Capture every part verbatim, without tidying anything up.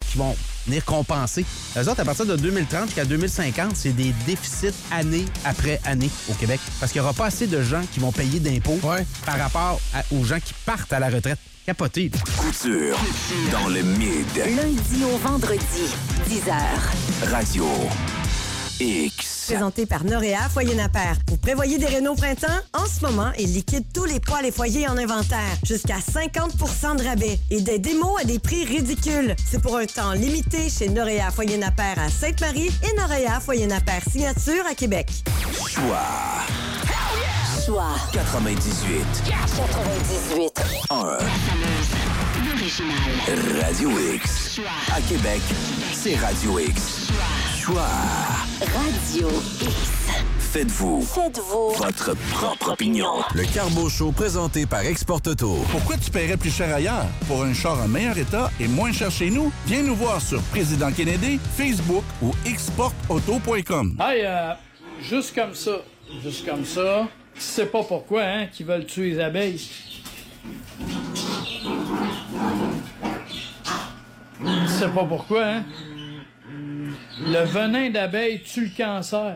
qui vont venir compenser. Eux autres, à partir de deux mille trente jusqu'à deux mille cinquante, c'est des déficits année après année au Québec. Parce qu'il n'y aura pas assez de gens qui vont payer d'impôts ouais. par rapport à, aux gens qui partent à la retraite. Capoté. Couture dans le mid. Lundi au vendredi, dix heures. Radio X. Présenté par Noréa Foyer Napper. Vous prévoyez des rénaux printemps? En ce moment, ils liquident tous les poêles et foyers en inventaire. Jusqu'à cinquante pour cent de rabais. Et des démos à des prix ridicules. C'est pour un temps limité chez Noréa Foyer Napper à Sainte-Marie et Noréa Foyer Napper Signature à Québec. Choix. Choix. quatre-vingt-dix-huit. quatre-vingt-dix-huit. un. L'original. Radio X. Choix. À Québec, c'est Radio X. Choix. Radio X. Faites-vous. Faites-vous. Votre propre opinion. Le Carbo Show présenté par Export Auto. Pourquoi tu paierais plus cher ailleurs? Pour un char en meilleur état et moins cher chez nous? Viens nous voir sur Président Kennedy, Facebook ou export auto point com. Hey, euh, juste comme ça, juste comme ça, tu sais pas pourquoi, hein, qu'ils veulent tuer les abeilles. Tu sais pas pourquoi, hein? Le venin d'abeille tue le cancer.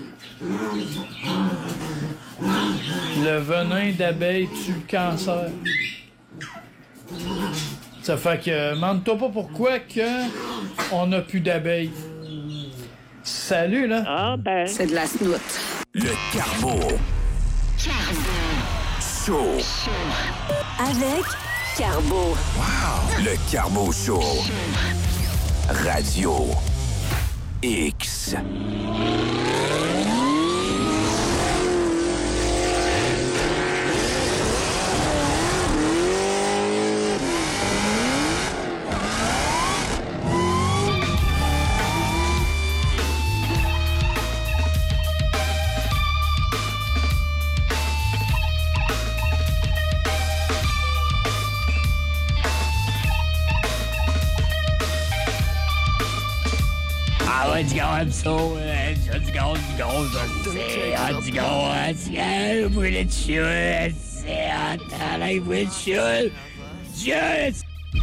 Le venin d'abeille tue le cancer. Ça fait que, demande-toi pas pourquoi que on n'a plus d'abeilles. Salut, là. Ah, ben. C'est de la snoute. Le Carbo. Carbo. Show. Avec Carbo. Wow. Le Carbo Show. Radio X. Let's go, I'm so let's go, let's go, let's go, let's go, brûler de chute, c'est hot, brûler de chute, chute!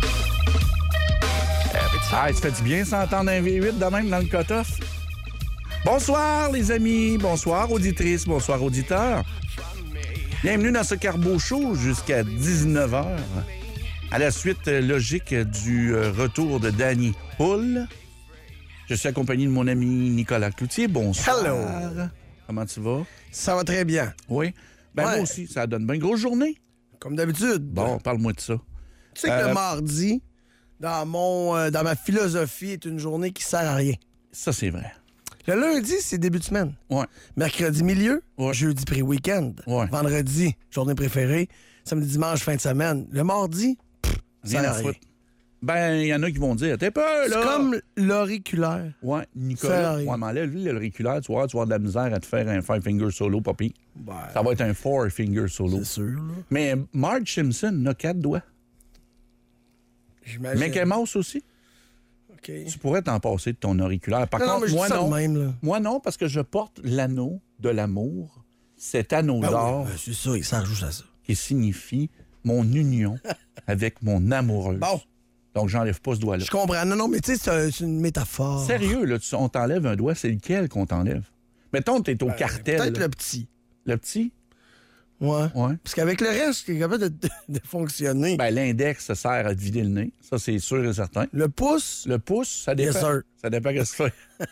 Ah, ça fait du bien s'entendre un V huit de même dans le cut-off. Bonsoir, les amis. Bonsoir, auditrices. Bonsoir, auditeurs. Bienvenue dans ce Carbo Show jusqu'à dix-neuf heures. À la suite logique du retour de Danny Hull. Je suis accompagné de mon ami Nicolas Cloutier. Bonsoir. Hello. Comment tu vas? Ça va très bien. Oui. Ben ouais. Moi aussi, ça donne bien. Grosse journée. Comme d'habitude. Bon, parle-moi de ça. Tu sais que euh... le mardi, dans mon euh, dans ma philosophie, est une journée qui sert à rien. Ça, c'est vrai. Le lundi, c'est début de semaine. Ouais. Mercredi, milieu. Ouais. Jeudi, pré-week-end. Ouais. Vendredi, journée préférée. Samedi, dimanche, fin de semaine. Le mardi, pff, ça sert à rien. Ben, il y en a qui vont dire, t'es pas là. C'est comme l'auriculaire. Ouais, Nicolas. Ouais, mais là, lui, l'auriculaire, tu vois, tu vas avoir de la misère à te faire un five-finger solo, papy. Ben, ça va être un four-finger solo. C'est sûr, là. Mais Marge Simpson a quatre doigts. J'imagine. Mickey Mouse aussi. OK. Tu pourrais t'en passer de ton auriculaire. Par non, contre, non, mais moi, je dis ça non. de même, là. Moi, non, parce que je porte l'anneau de l'amour. Cet anneau ben d'or. Oui, ben c'est ça, ça rajoute à ça. Qui signifie mon union avec mon amoureuse. Bon. Donc, j'enlève pas ce doigt-là. Je comprends. Non, non, mais tu sais, c'est, un, c'est une métaphore. Sérieux, là, tu, on t'enlève un doigt, c'est lequel qu'on t'enlève? Mettons que t'es au ben, cartel. Peut-être là. le petit. Le petit? Ouais. Ouais. Parce qu'avec le reste, qui est capable de, de, de fonctionner. Ben, l'index, ça sert à te vider le nez. Ça, c'est sûr et certain. Le pouce. Le pouce, ça dépend. Yes, sir. Ça dépend de ce que tu fais.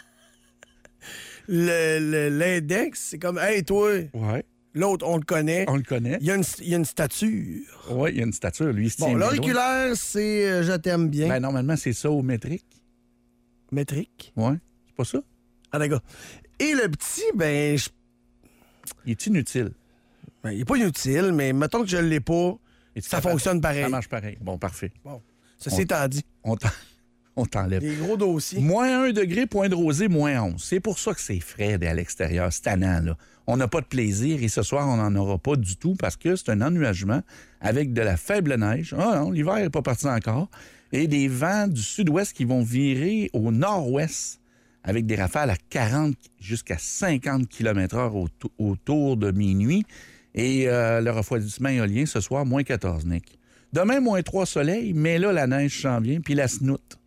le, le, l'index, c'est comme, hey, toi. Ouais. L'autre, on le connaît. On le connaît. Il y a une, il y a une stature. Oui, il y a une stature. Lui, il se tient bon, bien l'auriculaire, c'est euh, je t'aime bien. Ben, normalement, c'est ça au métrique. Métrique? Oui. C'est pas ça? Ah, d'accord. Et le petit, ben. Je... Il est inutile. Ben, il est pas inutile, mais mettons que je l'ai pas, ça capable? Fonctionne pareil. Ça marche pareil. Bon, parfait. Bon. Ceci étant dit. On t'en... On t'enlève. Des gros dossiers. Moins un degré, point de rosée, moins onze. C'est pour ça que c'est frais à l'extérieur, c'est tannant, là. On n'a pas de plaisir et ce soir, on n'en aura pas du tout parce que c'est un ennuagement avec de la faible neige. Ah non, l'hiver n'est pas parti encore. Et des vents du sud-ouest qui vont virer au nord-ouest avec des rafales à quarante jusqu'à cinquante kilomètres heure au t- autour de minuit. Et euh, le refroidissement éolien ce soir, moins quatorze, Nick. Demain, moins trois soleil, mais là, la neige s'en vient, puis la snoute.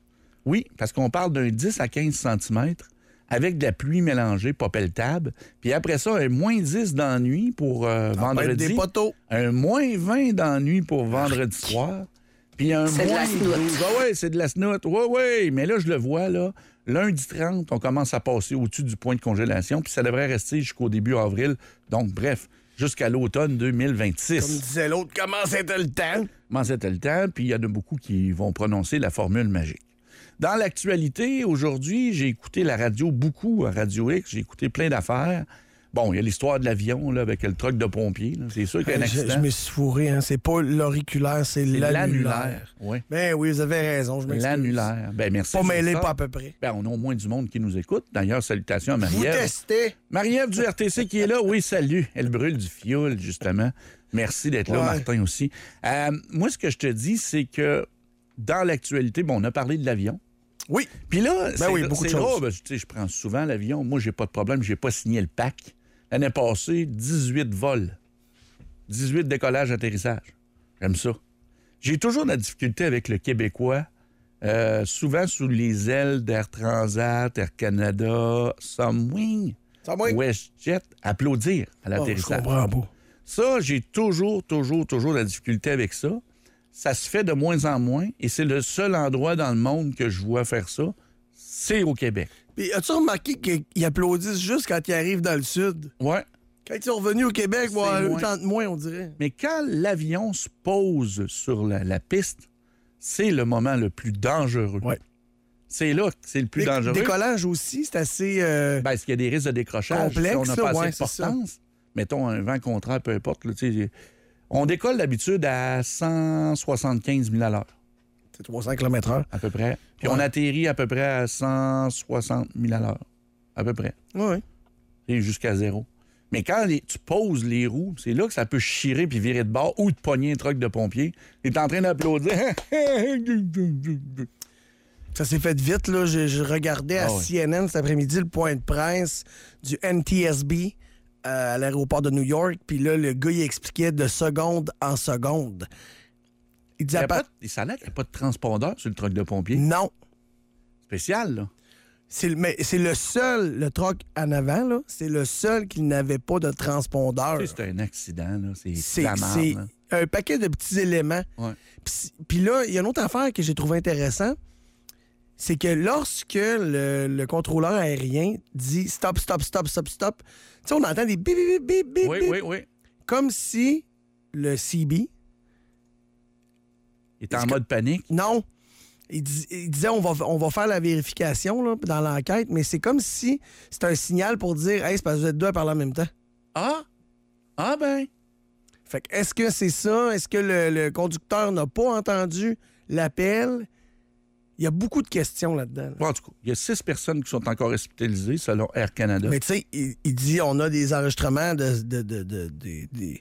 Oui, parce qu'on parle d'un dix à quinze centimètres avec de la pluie mélangée, pas pelletable. Puis après ça, un moins dix dans la nuit pour euh, vendredi. Des poteaux. Un moins vingt dans la nuit pour vendredi soir. Puis un C'est de moins la snout. douze. Ah ouais, c'est de la snout. Oui, oui. Mais là, je le vois, là. Lundi trente, on commence à passer au-dessus du point de congélation. Puis ça devrait rester jusqu'au début avril. Donc, bref, jusqu'à l'automne deux mille vingt-six. Comme disait l'autre, comment c'était le temps? Comment c'était le temps? Puis il y en a beaucoup qui vont prononcer la formule magique. Dans l'actualité, aujourd'hui, j'ai écouté la radio beaucoup à Radio X. J'ai écouté plein d'affaires. Bon, il y a l'histoire de l'avion là, avec le truck de pompier. là. C'est sûr qu'il y a un Euh, Je, accident. je me suis fourré, hein. C'est pas l'auriculaire, c'est C'est l'annulaire. l'annulaire. Oui. Ben oui, vous avez raison, je m'excuse. L'annulaire. Ben merci. Pas sur mêlé, ça. pas à peu près. Ben, on a au moins du monde qui nous écoute. D'ailleurs, salutations à Vous Marie-Ève. testez. Marie-Ève du R T C qui est là. Oui, salut. Elle brûle du fioul, justement. Merci d'être là, Ouais. Martin aussi. Euh, moi, ce que je te dis, c'est que dans l'actualité, bon, on a parlé de l'avion. Oui. Puis là, c'est, oui, beaucoup de c'est choses. drôle, parce que, tu sais, je prends souvent l'avion. Moi, j'ai pas de problème, j'ai pas signé le pack. L'année passée, dix-huit vols. dix-huit décollages, atterrissages. J'aime ça. J'ai toujours de la difficulté avec le Québécois, euh, souvent sous les ailes d'Air Transat, Air Canada, Sunwing, Ça va? WestJet, applaudir à Oh, je l'atterrissage. comprends pas. Ça, j'ai toujours, toujours, toujours de la difficulté avec ça. Ça se fait de moins en moins et c'est le seul endroit dans le monde que je vois faire ça, c'est au Québec. Puis, as-tu remarqué qu'ils applaudissent juste quand ils arrivent dans le sud? Ouais. Quand ils sont revenus au Québec, C'est bon, moins. autant de moins, on dirait. Mais quand l'avion se pose sur la, la piste, c'est le moment le plus dangereux. Ouais. C'est là que c'est le plus Dé- dangereux. Décollage aussi, c'est assez... euh, Ben, est-ce qu'il y a des risques de décrochage? Complexe, si on n'a pas là, ouais, assez c'est d'importance, mettons un vent contraire, peu importe. Là, tu sais, on décolle d'habitude à cent soixante-quinze mille à l'heure, c'est trois cents kilomètres heure. à peu près. Puis Ouais. on atterrit à peu près à cent soixante mille à l'heure, à peu près. Oui. Et jusqu'à zéro. Mais quand les- tu poses les roues, c'est là que ça peut chirer puis virer de bord ou te pogner un truck de pompier. Tu es en train d'applaudir. Ça s'est fait vite, là. Je, je regardais à Ah ouais. C N N cet après-midi le point de presse du N T S B euh, à l'aéroport de New York. Puis là, le gars, il expliquait de seconde en seconde. Il Il y disait a pas... pas de- ça a l'air qu'il n'y a pas de transpondeur sur le truck de pompier. Non. Spécial, là. C'est le, mais c'est le seul, le truck en avant, là, c'est le seul qui n'avait pas de transpondeur. Tu sais, c'est un accident, là. C'est C'est la merde, c'est là. un paquet de petits éléments. Ouais. Puis puis là, il y a une autre affaire que j'ai trouvé intéressant, c'est que lorsque le, le contrôleur aérien dit stop, stop, stop, stop, stop, tu sais, on entend des bip, bip, bip, bip, Oui, bip, oui, oui. comme si le C B, Il est en mode panique. non, il, dis- il disait on va, on va faire la vérification là, dans l'enquête, mais c'est comme si c'était un signal pour dire hey, c'est parce que vous êtes deux à parler en même temps. Ah! Ah ben! Fait que est-ce que c'est ça? Est-ce que le, le conducteur n'a pas entendu l'appel? Il y a beaucoup de questions là-dedans. là. Bon, en tout cas, il y a six personnes qui sont encore hospitalisées selon Air Canada. Mais tu sais, il, il dit on a des enregistrements de, de, de- de- de- des-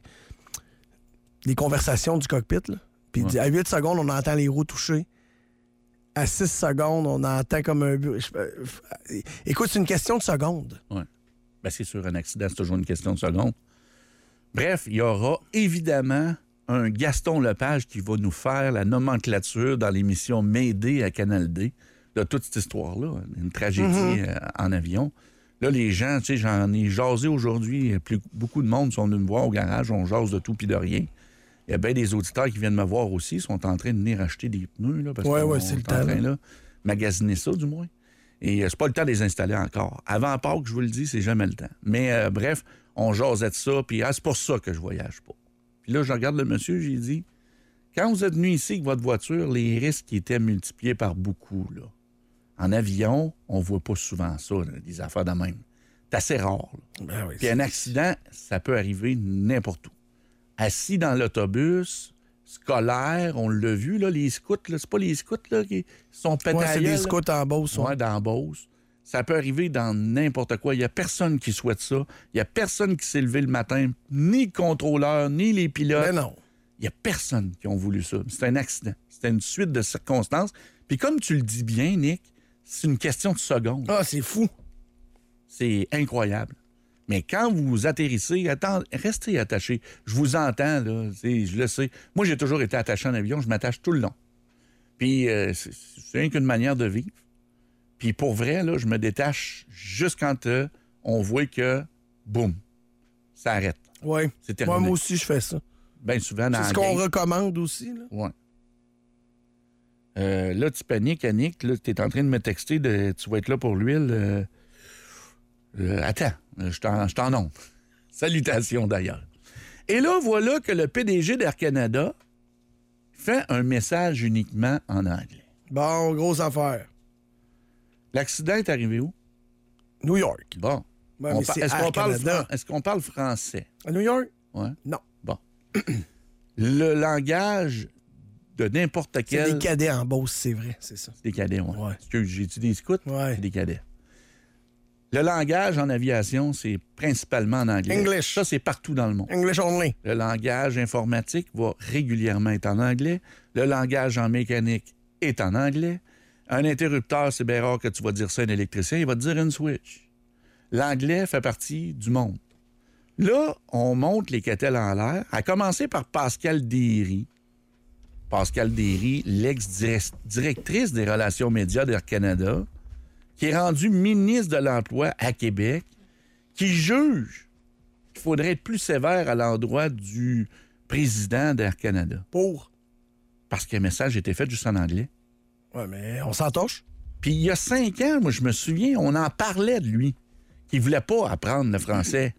des conversations du cockpit. Là. Puis il Ouais. dit à huit secondes, on entend les roues toucher. À six secondes, on entend comme un... bu- je- euh, Écoute, c'est une question de secondes. Ben, c'est sûr, un accident, c'est toujours une question de seconde. Bref, il y aura évidemment un Gaston Lepage qui va nous faire la nomenclature dans l'émission Mayday à Canal D de toute cette histoire-là, une tragédie euh, en avion. Là, les gens, tu sais, j'en ai jasé aujourd'hui, plus- beaucoup de monde sont venus me voir au garage, on jase de tout puis de rien. Il y a bien des auditeurs qui viennent me voir aussi, sont en train de venir acheter des pneus, là, parce Ouais, qu'on ouais, est c'est le en temps, train, là. là, magasiner ça, du moins. Et euh, c'est pas le temps de les installer encore. Avant Pâques, je vous le dis, c'est jamais le temps. Mais euh, bref, on jasait de ça, puis ah, c'est pour ça que je voyage pas. Puis là, je regarde le monsieur, j'ai dit, quand vous êtes venu ici avec votre voiture, les risques étaient multipliés par beaucoup, là. En avion, on voit pas souvent ça, là, des affaires de même. C'est assez rare, là. Ben oui, Puis un accident, ça peut arriver n'importe où. Assis dans l'autobus scolaire, on l'a vu, là, les scouts, là, c'est pas les scouts là, qui sont pétés ouais, à c'est gueule, des là. scouts en Beauce. ouais. Ouais, dans Beauce. Ça peut arriver dans n'importe quoi. Il n'y a personne qui souhaite ça. Il n'y a personne qui s'est levé le matin, ni le contrôleur, ni les pilotes. Mais non. Il n'y a personne qui ont voulu ça. C'est un accident. C'est une suite de circonstances. Puis comme tu le dis bien, Nick, c'est une question de secondes. Ah, c'est fou. C'est incroyable. Mais quand vous atterrissez, attends, restez attaché. Je vous entends, là. tu sais, Je le sais. Moi, j'ai toujours été attaché en avion. Je m'attache tout le long. Puis euh, c'est, c'est rien qu'une manière de vivre. Puis pour vrai, là, je me détache juste quand euh, on voit que, boum, ça arrête. Oui. C'est terminé. Moi, moi aussi, je fais ça. Bien souvent dans C'est ce la qu'on game. recommande aussi. Là. Ouais. Euh, là, tu paniques, Annick. Tu es en train de me texter de tu vas être là pour l'huile. Euh, euh, attends, je t'en, je t'en nomme. Salutations d'ailleurs. Et là, voilà que le P D G d'Air Canada fait un message uniquement en anglais. Bon, grosse affaire. L'accident est arrivé où? New York. Bon. Ouais, On mais par- c'est est-ce, Air qu'on parle Canada. fran- est-ce qu'on parle français? À New York? Ouais. Non. Bon. Le langage de n'importe C'est quel... des cadets en Beauce, c'est vrai, c'est ça. Des cadets, ouais. Ouais. Excuse, j'ai-tu des scouts? Ouais. Des cadets. Le langage en aviation, c'est principalement en anglais. English. Ça, c'est partout dans le monde. English only. Le langage informatique va régulièrement être en anglais. Le langage en mécanique est en anglais. Un interrupteur, c'est bien rare que tu vas dire ça à un électricien, il va te dire une switch. L'anglais fait partie du monde. Là, on monte les ketels en l'air, à commencer par Pascal Derry. Pascal Derry, l'ex-directrice des relations médias d'Air Canada, qui est rendue ministre de l'Emploi à Québec, qui juge qu'il faudrait être plus sévère à l'endroit du président d'Air Canada. Pour? Parce que le message était fait juste en anglais. Ouais, mais on s'entoche. Puis il y a cinq ans, moi, je me souviens, on en parlait de lui, qu'il voulait pas apprendre le français.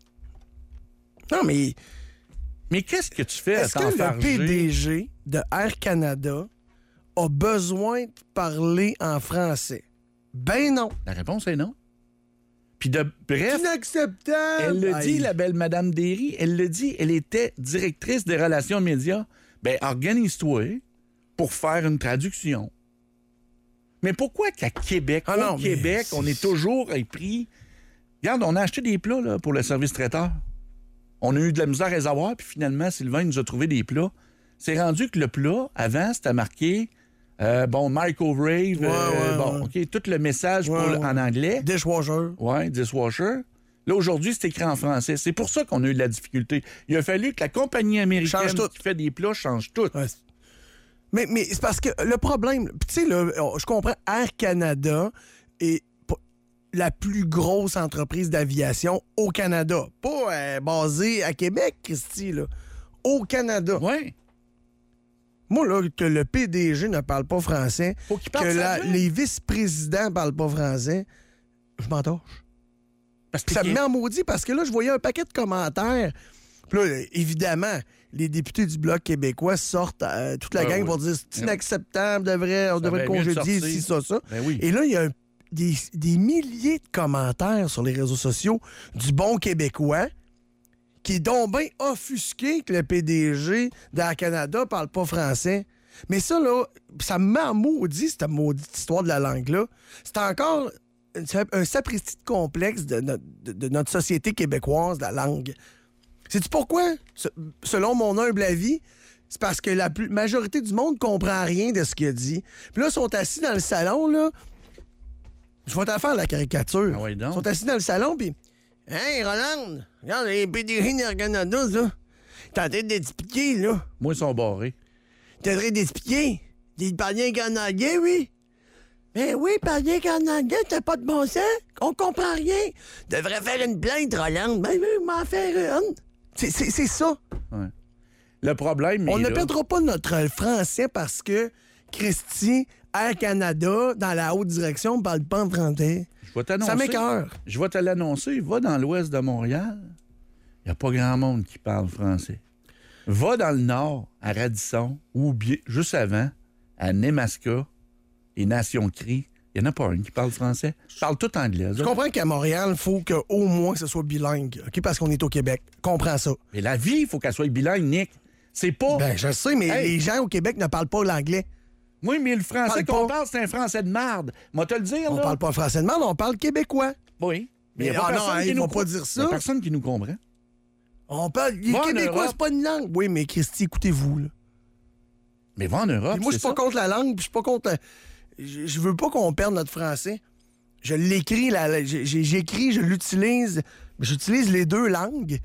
Non, mais Mais qu'est-ce que tu fais est-ce à que le t'enfarger? P D G de Air Canada a besoin de parler en français? Ben non. La réponse est non. Puis de bref, Inacceptable. elle le dit, Aïe. la belle Madame Derry, elle le dit, elle était directrice des relations médias. Ben, organise-toi pour faire une traduction. Mais pourquoi qu'à Québec, Ah au non, mais Québec, c'est- on est toujours pris... Regarde, on a acheté des plats là, pour le service traiteur. On a eu de la misère à les avoir, puis finalement, Sylvain nous a trouvé des plats. C'est rendu que le plat, avant, c'était marqué, euh, bon, microwave, Ouais, euh, ouais, bon, ouais. OK, tout le message Ouais, pour le- ouais. en anglais. Dishwasher. Oui, dishwasher. Là, aujourd'hui, c'est écrit en français. C'est pour ça qu'on a eu de la difficulté. Il a fallu que la compagnie américaine Change tout. qui fait des plats change tout. Ouais. Mais, mais c'est parce que le problème, tu sais, là, je comprends, Air Canada est p- la plus grosse entreprise d'aviation au Canada. Pas euh, basée à Québec, Christy, là. Au Canada. Oui. Moi, là, que le P D G ne parle pas français, Faut qu'il parle que la- sa langue. les vice-présidents parlent pas français, je m'entorche. Parce Puis ça me met en maudit parce que là, je voyais un paquet de commentaires. Puis là, évidemment, les députés du Bloc québécois sortent, euh, toute la Ben gang oui. pour dire c'est inacceptable, devrait, on Ça devrait le va mieux de congédier, sortir. ci, ça, ça. Ben oui. Et là, il y a un- des, des milliers de commentaires sur les réseaux sociaux du bon Québécois qui est donc bien offusqué que le P D G d'Air Canada parle pas français. Mais ça, là, ça me met en maudit, cette maudite histoire de la langue-là. C'est encore un, un sapristi de complexe de, notre- de- de notre société québécoise, la langue. Sais-tu pourquoi? Se- Selon mon humble avis, c'est parce que la plus- majorité du monde comprend rien de ce qu'il a dit. Puis là, ils sont assis dans le salon, là. Je vais t'en faire la caricature. Ah ouais, donc. Ils sont assis dans le salon, puis... Hey, Roland! Regarde, les P D G d'Air Canada, là. T'es en train d'expliquer, là. Moi, ils sont barrés. T'es en train d'expliquer. Il parle rien qu'en anglais, oui. Ben oui, parle rien qu'en anglais, t'as pas de bon sens. On comprend rien. Devrais faire une plainte, Roland. Ben oui, m'en faire une. C'est, c'est, c'est ça. Ouais. Le problème, On il ne est là. perdra pas notre français parce que Christy, Air Canada, dans la haute direction, ne parle pas en français. Je vais t'annoncer. Ça m'écoeure. Je vais te l'annoncer. Va dans l'ouest de Montréal. Il n'y a pas grand monde qui parle français. Va dans le nord, à Radisson, ou bien, juste avant, à Nemaska et Nation-Cri. Il n'y en a pas un qui parle français. Je parle tout anglais. Je comprends qu'à Montréal, il faut qu'au moins ce soit bilingue, OK? Parce qu'on est au Québec. Comprends ça. Mais la vie, il faut qu'elle soit bilingue, Nick. C'est pas... Ben, je sais, mais Hey. les gens au Québec ne parlent pas l'anglais. Oui, mais le français Parle qu'on pas. parle, c'est un français de marde. Moi, te le dire, On là. parle pas français de mal, on parle québécois. Oui. Mais il y a pas ah non, personne hey, qui il nous faut co- pas dire Il ça. y a personne qui nous comprend. On parle. Les Va en Québécois, Europe. c'est pas une langue. Oui, mais Christy, écoutez-vous, là. Mais va en Europe, Puis moi, je c'est suis pas ça. contre la langue, puis je suis pas contre. la- Je je veux pas qu'on perde notre français. Je l'écris, la- la- j'ai- j'ai- j'écris, je l'utilise. J'utilise les deux langues.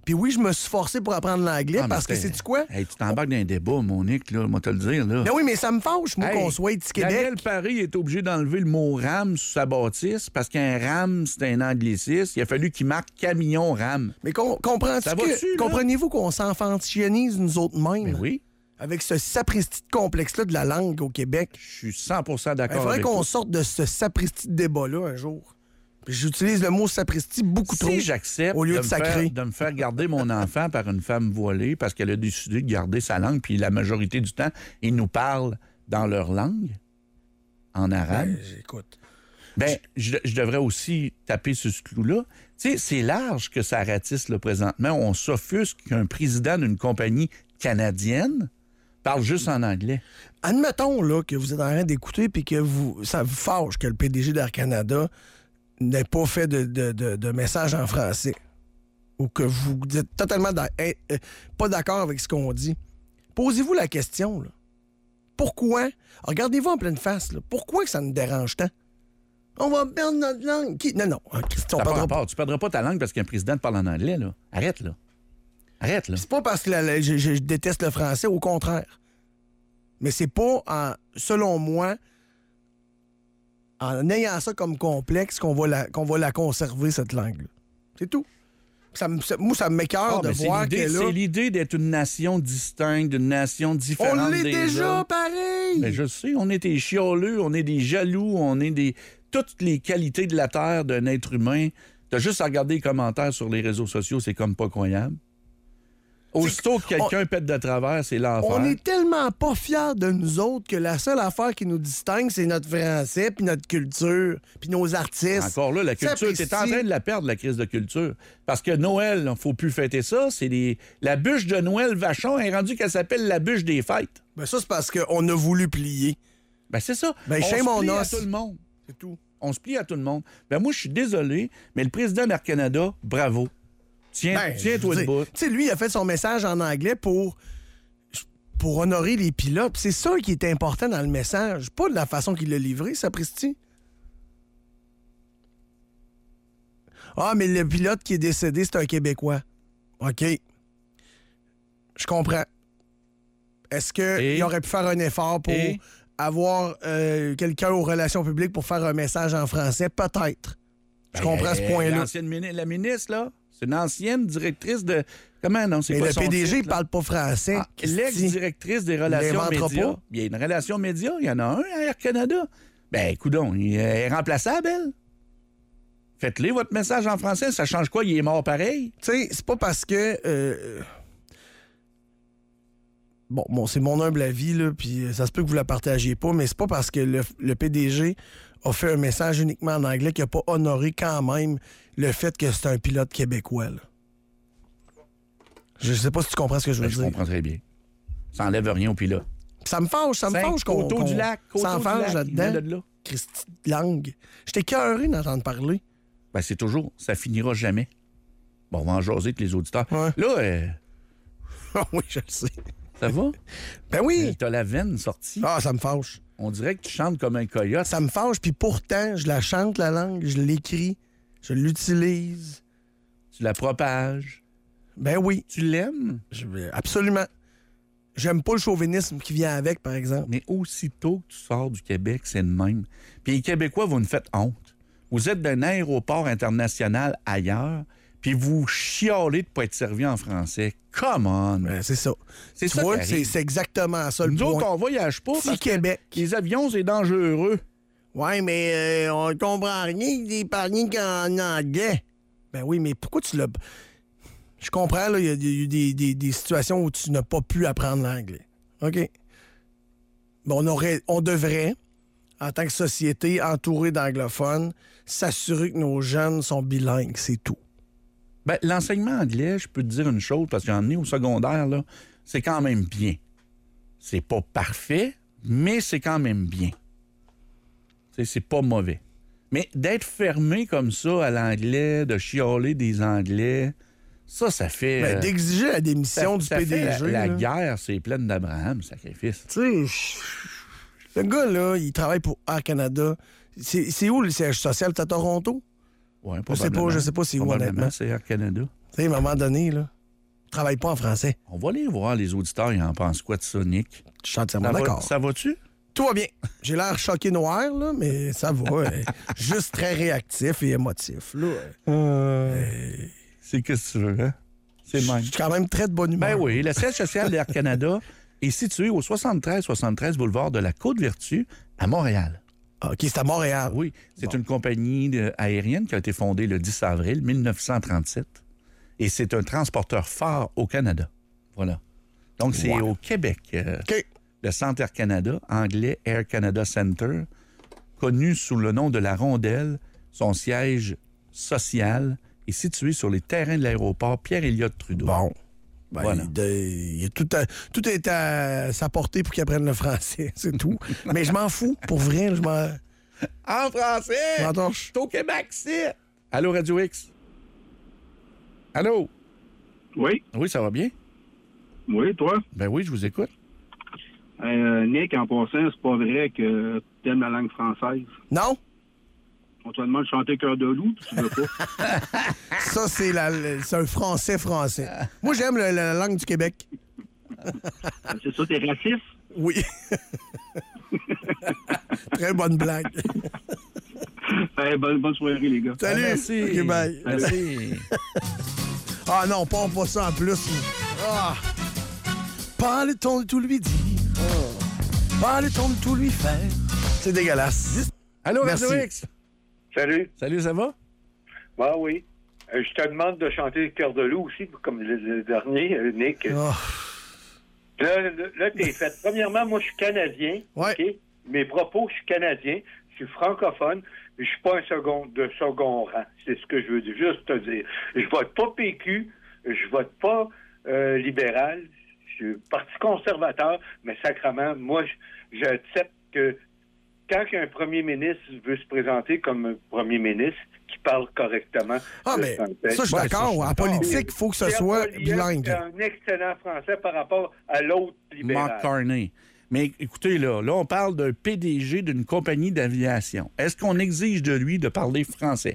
Puis oui, je me suis forcé pour apprendre l'anglais Ah, mais parce que c'était- c'est-tu quoi? Hey, tu t'embarques dans un débat, Monique, là, moi te le dire, là. Ben oui, mais ça me fâche, moi, Hey, qu'on soit du Québec. Daniel Paris est obligé d'enlever le mot RAM sur sa bâtisse parce qu'un RAM, c'est un anglicisme. Il a fallu qu'il marque camion RAM. Mais com- comprends-tu Ça que- va-tu, là? comprenez-vous qu'on s'enfantillonise nous autres mêmes? Ben oui, Avec ce sapristi de complexe-là de la langue au Québec. je suis cent pour cent Il d'accord faudrait avec qu'on toi. sorte de ce sapristi de débat-là un jour. Puis j'utilise le mot sapristi beaucoup trop. Si j'accepte au lieu de, de me sacrer. faire, de me faire garder mon enfant par une femme voilée parce qu'elle a décidé de garder sa langue, puis la majorité du temps, ils nous parlent dans leur langue, en arabe, Ben, écoute. ben, je, je devrais aussi taper sur ce clou-là. Tu sais, c'est large que ça ratisse là, présentement. On s'offusque qu'un président d'une compagnie canadienne parle juste en anglais. Admettons là, que vous êtes en train d'écouter puis que vous, ça vous fâche que le P D G d'Air Canada n'ait pas fait de, de, de, de message en français. Ou que vous êtes totalement d'a- eh, eh, pas d'accord avec ce qu'on dit. Posez-vous la question, là. Pourquoi? Regardez-vous en pleine face, là. Pourquoi que ça nous dérange tant? On va perdre notre langue. Qui? Non, non. hein, Christy, on Ça n'a pas perdra pas. rapport. Tu ne perdras pas ta langue parce qu'un président te parle en anglais, là. Arrête, là. Arrête, là. C'est pas parce que la- la- je, je- je déteste le français, au contraire. Mais c'est pas, en, selon moi, en ayant ça comme complexe qu'on va la, qu'on va la conserver, cette langue-là. C'est tout. Ça me- ça- moi, ça m'écoeure Ah, de mais c'est voir l'idée- que là... C'est l'idée d'être une nation distincte, d'une nation différente On l'est des déjà, autres. pareil! Mais je sais, on est des chialeux, on est des jaloux, on est des... Toutes les qualités de la terre d'un être humain. T'as juste à regarder les commentaires sur les réseaux sociaux, c'est comme pas croyable. Aussitôt que quelqu'un pète de travers, c'est l'enfer. On est tellement pas fiers de nous autres que la seule affaire qui nous distingue, c'est notre français, puis notre culture, puis nos artistes. Encore là, la culture, Sapristi. t'es en train de la perdre, la crise de culture. Parce que Noël, il ne faut plus fêter ça. C'est les... La bûche de Noël Vachon est rendue qu'elle s'appelle la bûche des fêtes. Ben ça, c'est parce qu'on a voulu plier. Ben c'est ça. Ben, on shame se on plie à us. tout le monde. C'est tout. On se plie à tout le monde. Ben moi, je suis désolé, mais le président d'Air Canada, bravo. Tiens, Ben, tiens-toi je veux debout. dire, tu sais, lui, il a fait son message en anglais pour, pour honorer les pilotes. C'est ça qui est important dans le message, pas de la façon qu'il l'a livré, sapristi. Ah, mais le pilote qui est décédé, c'est un Québécois. OK. Je comprends. Est-ce Et? qu'il aurait pu faire un effort pour Et? avoir euh, quelqu'un aux relations publiques pour faire un message en français? Peut-être. Je comprends ce Ben, point-là. l'ancienne mini- La ministre, là, c'est une ancienne directrice de... Comment, non? C'est Mais pas le son P D G, titre, il là. parle pas français. Ah, Christy. l'ex-directrice des relations l'inventera médias. pas. Il y a une relation média, il y en a un à Air Canada. Ben, coudonc, il est remplaçable, elle. Faites-les votre message en français, ça change quoi? Il est mort pareil? Tu sais, c'est pas parce que... euh, Bon, bon c'est mon humble avis, là, puis ça se peut que vous la partagiez pas, mais c'est pas parce que le, le P D G a fait un message uniquement en anglais qu'il n'a pas honoré quand même le fait que c'est un pilote québécois, là. Je sais pas si tu comprends ce que je veux Ben, je dire. comprends très bien. Ça enlève rien au pilote. Ça me fâche, ça me Cinq, fâche qu'on... Coteau qu'on du lac, Coteau s'en du fâche lac, il vient là-dedans. de là. Christy de langue. J'étais cœuré d'entendre parler. Ben, c'est toujours, ça finira jamais. Bon, on va en jaser avec les auditeurs. Ouais. Là, euh, Ah oui, je le sais. ça va? Ben oui! T'as la veine sortie. Ah, ça me fâche. On dirait que tu chantes comme un coyote. Ça me fâche, puis pourtant, je la chante, la langue, je l'écris, je l'utilise. Tu la propages. Ben oui, Tu l'aimes. je- absolument. J'aime pas le chauvinisme qui vient avec, par exemple. Mais aussitôt que tu sors du Québec, c'est le même. Puis les Québécois, vous nous faites honte. Vous êtes d'un aéroport international ailleurs, puis vous chialez de ne pas être servi en français. Come on! Ben, c'est ça. C'est Tu ça vois, qui c'est arrive. c'est exactement ça le Nous autres, point. on voyage pas Petit parce que Québec. les avions, c'est dangereux. Ouais, mais euh, on comprend rien des parler qu'en anglais. Ben oui, mais pourquoi tu l'as... Je comprends, là, il y a, il y a eu des, des- des situations où tu n'as pas pu apprendre l'anglais. OK. Mais on, aurait, on devrait, en tant que société entourée d'anglophones, s'assurer que nos jeunes sont bilingues, c'est tout. Ben, l'enseignement anglais, je peux te dire une chose, parce que j'en ai au secondaire, là, c'est quand même bien. C'est pas parfait, mais c'est quand même bien. C'est, c'est pas mauvais. Mais d'être fermé comme ça à l'anglais, de chialer des Anglais, ça, ça fait... Ben, euh, d'exiger la démission ça- du ça P D G. fait la, la là. guerre, c'est pleine d'Abraham, sacrifice. Tu sais, je- le gars, là, il travaille pour Air Canada. C'est c'est où le siège social? C'est à Toronto? Ouais, Je sais pas, je sais pas c'est où, Probablement, honnêtement. c'est Air Canada. Tu sais, à un moment donné, là, je travaille pas en français. On va aller voir les auditeurs, ils en pensent quoi de ça, Nick? Je suis entièrement Ça va- d'accord. Ça va-tu? Tout va bien. J'ai l'air choqué noir, là, mais ça va. euh, juste très réactif et émotif, là. Euh, C'est qu'est-ce que tu veux, hein? C'est le Je même. suis quand même très de bonne humeur. Ben oui, le siège social d'Air Canada est situé au soixante-treize soixante-treize boulevard de la Côte-Vertu à Montréal. OK, c'est à Montréal. Oui, c'est Bon. une compagnie de- aérienne qui a été fondée le dix avril mille neuf cent trente-sept et c'est un transporteur phare au Canada. Voilà. Donc, c'est Ouais. au Québec. euh, OK. Le Centre Air Canada, anglais Air Canada Center, connu sous le nom de la Rondelle, son siège social est situé sur les terrains de l'aéroport Pierre-Éliott Trudeau. Bon. Ben, Voilà. il, de- il y a tout, à- tout est à sa portée pour qu'il apprenne le français, c'est tout. Mais je m'en fous, pour vrai, je m'en... En français! je m'en torche. C'est au Québec, c'est! Allô, Radio X? Allô? Oui, Oui, ça va bien? oui, toi. Ben oui, je vous écoute. Euh, Nick, en passant, c'est pas vrai que t'aimes la langue française. Non? On te demande de chanter Cœur de loup, puis tu veux pas. Ça, c'est, la, le- c'est un français français. Moi, j'aime le- la langue du Québec. C'est ça, t'es raciste? Oui. Très bonne blague. Eh, bonne, bonne soirée, les gars. Salut. Ah, merci. OK, bye. Merci. Ah non, pas, pas ça en plus. Ah. Parle-t-on de tout lui dire? Oh. Parle-t-on de tout lui faire? C'est dégueulasse. Allô, Merci. Radio X? Salut. Salut, ça va? Ah oui. Euh, je te demande de chanter Cœur de loup aussi, comme le, le dernier, euh, Nick. Oh. Là, là, là, t'es fait. Premièrement, moi, je suis Canadien. Ouais. OK? Mes propos, je suis Canadien. Je suis francophone. Mais je suis pas un second de second rang. C'est ce que je veux dire. Juste te dire. Je vote pas P Q. Je vote pas euh, libéral. Je suis parti conservateur. Mais sacrément, moi, je- j'accepte que quand un premier ministre veut se présenter comme un premier ministre qui parle correctement Ah, le mais français, ça, je suis Ouais, d'accord. ça, je suis En d'accord. politique, il faut que ce Pierre soit Poilievre, bilingue. c'est un excellent français par rapport à l'autre libéral. Mark Carney. Mais écoutez, là, là, on parle d'un P D G d'une compagnie d'aviation. Est-ce qu'on exige de lui de parler français?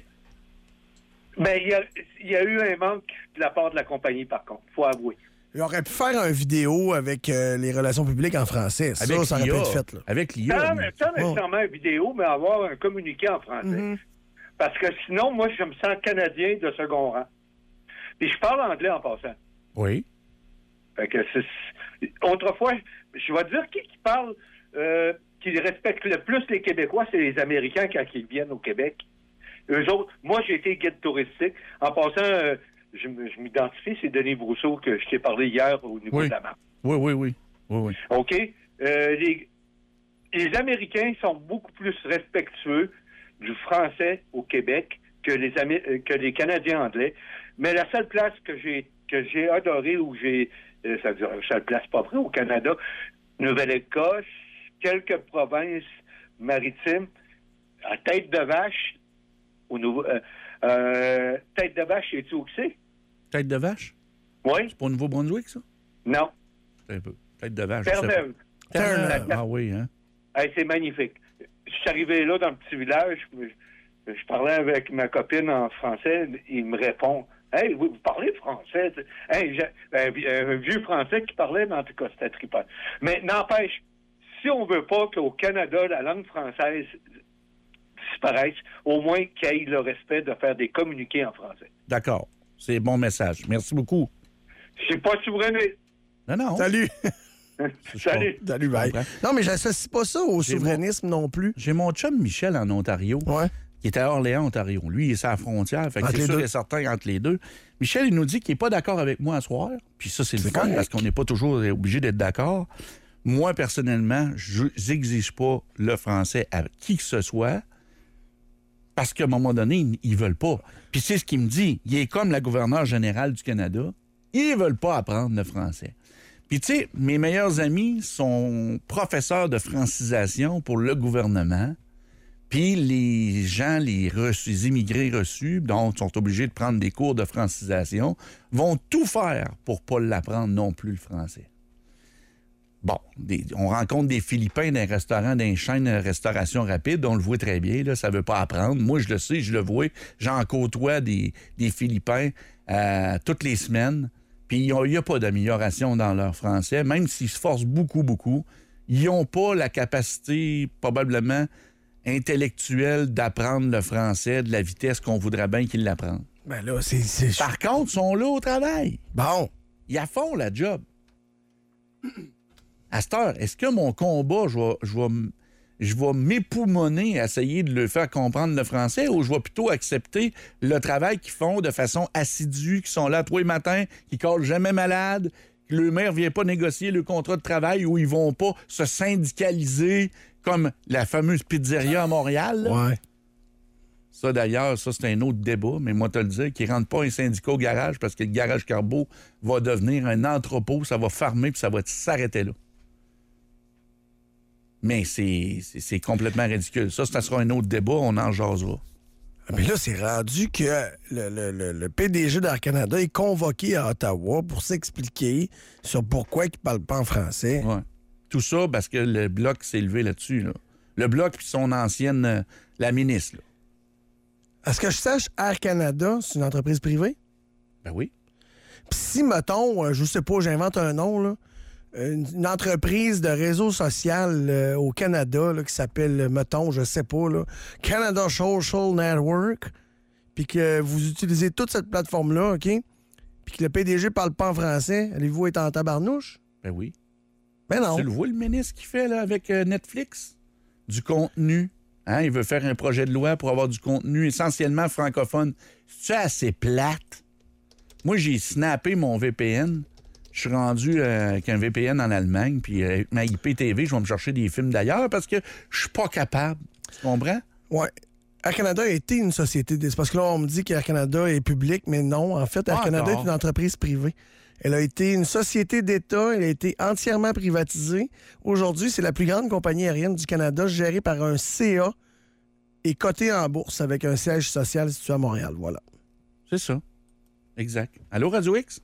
Ben, il y a, il y a eu un manque de la part de la compagnie, par contre, faut avouer. Il aurait pu faire une vidéo avec euh, les relations publiques en français. Ça, Avec ça aurait pu l'I A. être fait. Là. Avec l'I Pas A. mais pas nécessairement une vidéo, mais avoir un communiqué en français. Mhm. Parce que sinon, moi, je me sens Canadien de second rang. Puis je parle anglais en passant. Oui. Fait que c'est... Autrefois, je vais dire qui, qui parle, euh, qui respecte le plus les Québécois, c'est les Américains quand ils viennent au Québec. Eux autres, moi, j'ai été guide touristique. En passant, euh, je, m- je m'identifie, c'est Denis Brousseau que je t'ai parlé hier au niveau Oui. de la map. Oui, oui, oui. Oui, oui. OK? Euh, les, les Américains sont beaucoup plus respectueux du français au Québec que les, Amé- euh, que les Canadiens anglais. Mais la seule place que j'ai que j'ai adorée, où j'ai... Euh, ça veut dire, seule place pas vrai, au Canada, Nouvelle-Écosse, quelques provinces maritimes, à Tête de Vache, au nouveau... Euh, euh, Tête de Vache, sais-tu où que c'est? Tête de vache? Oui? C'est pas au Nouveau-Brunswick, ça? Non. Un peu. Tête de vache. je sais pas. Terre-Neuve. Terre-Neuve. Ah oui, hein? Hey, c'est magnifique. Je suis arrivé là dans le petit village, je, je parlais avec ma copine en français, il me répond « Hey, vous, vous parlez français? » Hey, j'ai- un, vi- un vieux français qui parlait, mais en tout cas, c'était trippant. Mais n'empêche, si on veut pas qu'au Canada, la langue française disparaisse, au moins qu'il y ait le respect de faire des communiqués en français. D'accord. C'est bon message. Merci beaucoup. Je suis pas souverain. Non, non. Salut. Salut. Salut, bye. comprends. Non, mais j'associe pas ça au J'ai souverainisme non plus. J'ai mon chum Michel en Ontario, Ouais. qui est à Orléans, Ontario. Lui, il est à la frontière. Fait que Entre c'est les sûr deux. et certain entre les deux. Michel, il nous dit qu'il n'est pas d'accord avec moi à soir. Puis ça, c'est le C'est fun correct. parce qu'on n'est pas toujours obligé d'être d'accord. Moi, personnellement, je n'exige pas le français à qui que ce soit parce qu'à un moment donné, ils- ils veulent pas. Puis c'est ce qu'il me dit. Il est comme la gouverneure générale du Canada. Ils veulent pas apprendre le français. Puis tu sais, mes meilleurs amis sont professeurs de francisation pour le gouvernement. Puis les gens, les, reçus, les immigrés reçus, donc sont obligés de prendre des cours de francisation, vont tout faire pour pas l'apprendre non plus, le français. Bon, des- on rencontre des Philippins dans un restaurant, dans une chaîne de restauration rapide, on le voit très bien, là, ça veut pas apprendre. Moi, je le sais, je le vois. J'en côtoie des, des Philippins euh, toutes les semaines, puis il n'y a, a pas d'amélioration dans leur français, même s'ils se forcent beaucoup, beaucoup. Ils n'ont pas la capacité, probablement, intellectuelle d'apprendre le français de la vitesse qu'on voudrait bien qu'ils l'apprennent. Ben là, c'est... c'est... Par contre, ils sont là au travail. Bon. Ils font la job. À cette heure, est-ce que mon combat, je vais, je vais, je vais m'époumoner à essayer de le faire comprendre le français ou je vais plutôt accepter le travail qu'ils font de façon assidue, qui sont là tous les matins, qui ne collent jamais malade, que le maire ne vient pas négocier le contrat de travail ou ils vont pas se syndicaliser comme la fameuse pizzeria à Montréal. Là. Ouais. Ça, d'ailleurs, ça, c'est un autre débat, mais moi, te le dire, qu'ils ne rentrent pas un syndicat au garage parce que le garage Carbeau va devenir un entrepôt, ça va farmer puis ça va s'arrêter là. Mais c'est, c'est, c'est complètement ridicule. Ça, ça sera un autre débat, on en jasera. Mais là, c'est rendu que le, le, le, le P D G d'Air Canada est convoqué à Ottawa pour s'expliquer sur pourquoi il ne parle pas en français. Ouais. Tout ça parce que le Bloc s'est levé là-dessus. Là. Le Bloc puis son ancienne, euh, la ministre. Là. À ce que je sache, Air Canada, c'est une entreprise privée? Ben oui. Puis si, mettons, je sais pas, j'invente un nom, là, une, une entreprise de réseau social euh, au Canada là, qui s'appelle, mettons, je sais pas, là, Canada Social Network, puis que vous utilisez toute cette plateforme-là, OK? Puis que le P D G parle pas en français, allez-vous être en tabarnouche? Ben oui. Ben non. Tu le vois, le ministre qui fait là, avec euh, Netflix? Du contenu. Hein? Il veut faire un projet de loi pour avoir du contenu essentiellement francophone. C'est assez plate? Moi, j'ai snappé mon V P N. Je suis rendu euh, avec un V P N en Allemagne, puis euh, avec ma I P T V, je vais me chercher des films d'ailleurs parce que je suis pas capable. Tu comprends? Ouais. Air Canada a été une société... C'est parce que là, on me dit qu'Air Canada est public, mais non. En fait, Air Pas Canada encore. est une entreprise privée. Elle a été une société d'État. Elle a été entièrement privatisée. Aujourd'hui, c'est la plus grande compagnie aérienne du Canada, gérée par un C A et cotée en bourse avec un siège social situé à Montréal. Voilà. C'est ça. Exact. Allô, Radio X?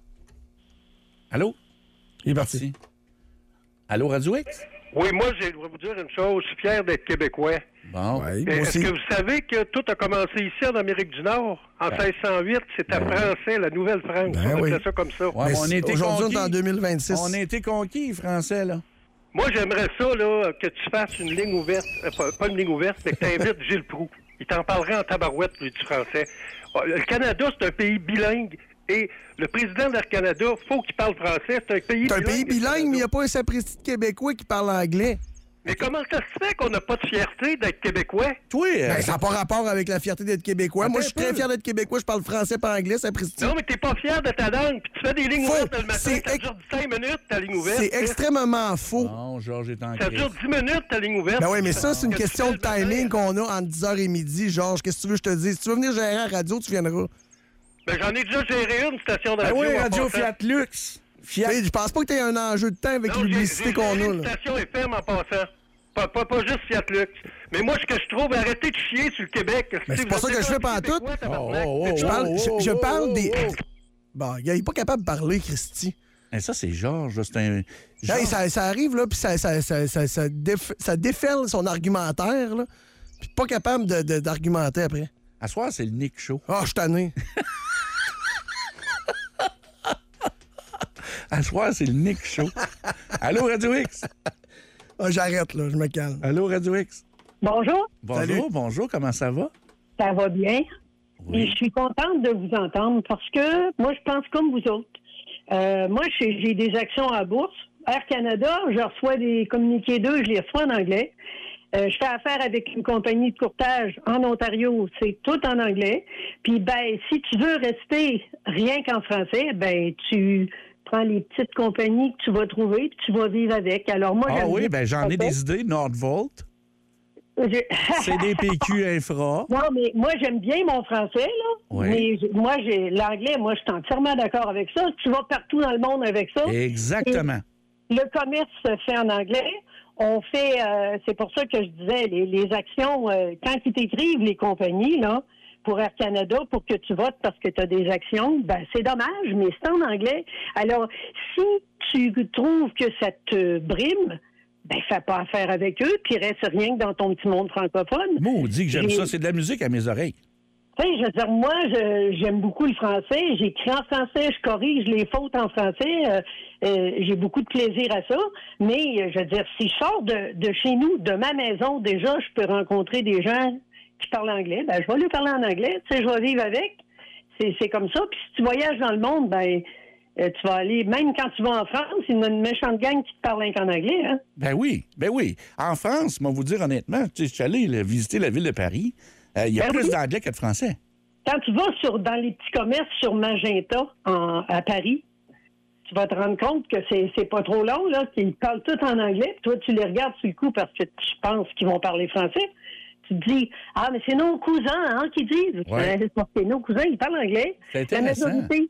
Allô? Il est parti. Allô, Radio X? Oui, moi, je voudrais vous dire une chose. Je suis fier d'être québécois. Bon. Ouais, Euh, Est-ce que vous savez que tout a commencé ici en Amérique du Nord? En Ben. seize cent huit, c'était français, la Nouvelle-France. Ben on oui. appelait ça comme ça. Ouais, Mais mais on a été aujourd'hui, on est conquis. en deux mille vingt-six. On a été conquis, les Français, là. Moi, j'aimerais ça, là, que tu fasses une ligne ouverte. euh, pas, pas une ligne ouverte, mais que tu invites Gilles Proulx. Il t'en parlerait en tabarouette, lui, du français. Ah, Le Canada, c'est un pays bilingue. Et le président d'Air Canada, faut qu'il parle français. C'est un pays C'est un bilingue. pays le bilingue, Canada. mais il n'y a pas un sapristi de Québécois qui parle anglais. Mais comment ça se fait qu'on n'a pas de fierté d'être Québécois? Toi, euh, Ben, ça n'a pas rapport avec la fierté d'être Québécois. Moi, je suis Attends un très peu. fier d'être Québécois. Je parle français, pas anglais, sapristi. Non, mais t'es pas fier de ta langue, puis tu fais des lignes Faux. ouvertes le matin, C'est ça ex- dure cinq minutes, ta ligne ouverte. C'est extrêmement faux. Non, Georges est en Ça crise. dure dix minutes, ta ligne ouverte. Ben oui, mais ça, c'est une Que tu question de fais le matin. timing qu'on a entre dix heures et midi. Georges, qu'est-ce que tu veux que je te dise? Si tu veux venir gérer à la radio, tu viendras. Ben, j'en ai déjà géré une station de Ben radio. oui, en Radio passant. Fiat Lux. Fiat. Tu sais, je pense pas que tu aies un enjeu de temps avec Non, j'ai- l'publicité j'ai qu'on géré a. une Là. station F M en passant. Pas, pas, pas juste Fiat Lux. Mais moi, ce que je trouve, arrêtez de chier sur le Québec. Mais c'est pas ça que je fais pantoute. oh, Je oh, parle, oh, je, je oh, parle oh, des. oh. Bon, il est pas capable de parler, Christy. Eh, ça, c'est Georges. là, C'est un. Hey, Georges. ça, ça arrive, là, puis ça, ça, ça, ça, ça, déf- ça déferle son argumentaire, là, puis pas capable de, de- d'argumenter après. À soir, c'est le Nick Show. Ah, je suis tanné. À soir, c'est le Nick Show. Allô, Radio X? Ah, j'arrête, là, je me calme. Allô, Radio X? Bonjour, Bonjour, Salut. bonjour, comment ça va? ça va bien. Oui. Et je suis contente de vous entendre parce que moi, je pense comme vous autres. Euh, moi, j'ai, j'ai des actions à la bourse. Air Canada, je reçois des communiqués d'eux, je les reçois en anglais. Euh, je fais affaire avec une compagnie de courtage en Ontario, c'est tout en anglais. Puis, ben, si tu veux rester rien qu'en français, ben, tu prends les petites compagnies que tu vas trouver puis tu vas vivre avec. Alors, moi, Ah j'aime oui, bien ben j'en ai ça. des idées. Nordvolt, J'ai- C D P Q Infra. Non, mais moi, j'aime bien mon français, là. Oui. Mais j- moi, j'ai l'anglais, moi, je suis entièrement d'accord avec ça. Tu vas partout dans le monde avec ça. Exactement. Et le commerce se fait en anglais. On fait, euh, c'est pour ça que je disais, les, les actions, euh, quand ils t'écrivent, les compagnies, là, pour Air Canada, pour que tu votes parce que tu as des actions, ben, c'est dommage, mais c'est en anglais. Alors, si tu trouves que ça te brime, ben, fais pas affaire avec eux, puis reste rien que dans ton petit monde francophone. Maudit que j'aime J'ai- ça. C'est de la musique à mes oreilles. Tu sais, je veux dire, moi, je- j'aime beaucoup le français. J'écris en français, je corrige les fautes en français. euh, euh, j'ai beaucoup de plaisir à ça. Mais, euh, je veux dire, si je sors de, de chez nous, de ma maison, déjà, je peux rencontrer des gens qui parlent anglais. Ben, je vais lui parler en anglais. Tu sais, je vais vivre avec. C'est, c'est comme ça. Puis si tu voyages dans le monde, ben, euh, tu vas aller, même quand tu vas en France, il y a une méchante gang qui te parle rien qu'en anglais, hein? Ben oui, ben oui. En France, moi, vous dire honnêtement, tu sais, je suis allé là, visiter la ville de Paris. Euh, Il y a Ben plus oui. d'anglais que de français. Quand tu vas sur, dans les petits commerces sur Magenta en- à Paris, tu vas te rendre compte que c'est, c'est pas trop long, là, qu'ils parlent tout en anglais, puis toi, tu les regardes sur le coup parce que tu penses qu'ils vont parler français. Tu te dis, ah, mais c'est nos cousins, hein, qui disent. Ouais. Ben, c'est nos cousins, ils parlent anglais. C'est La intéressant. majorité.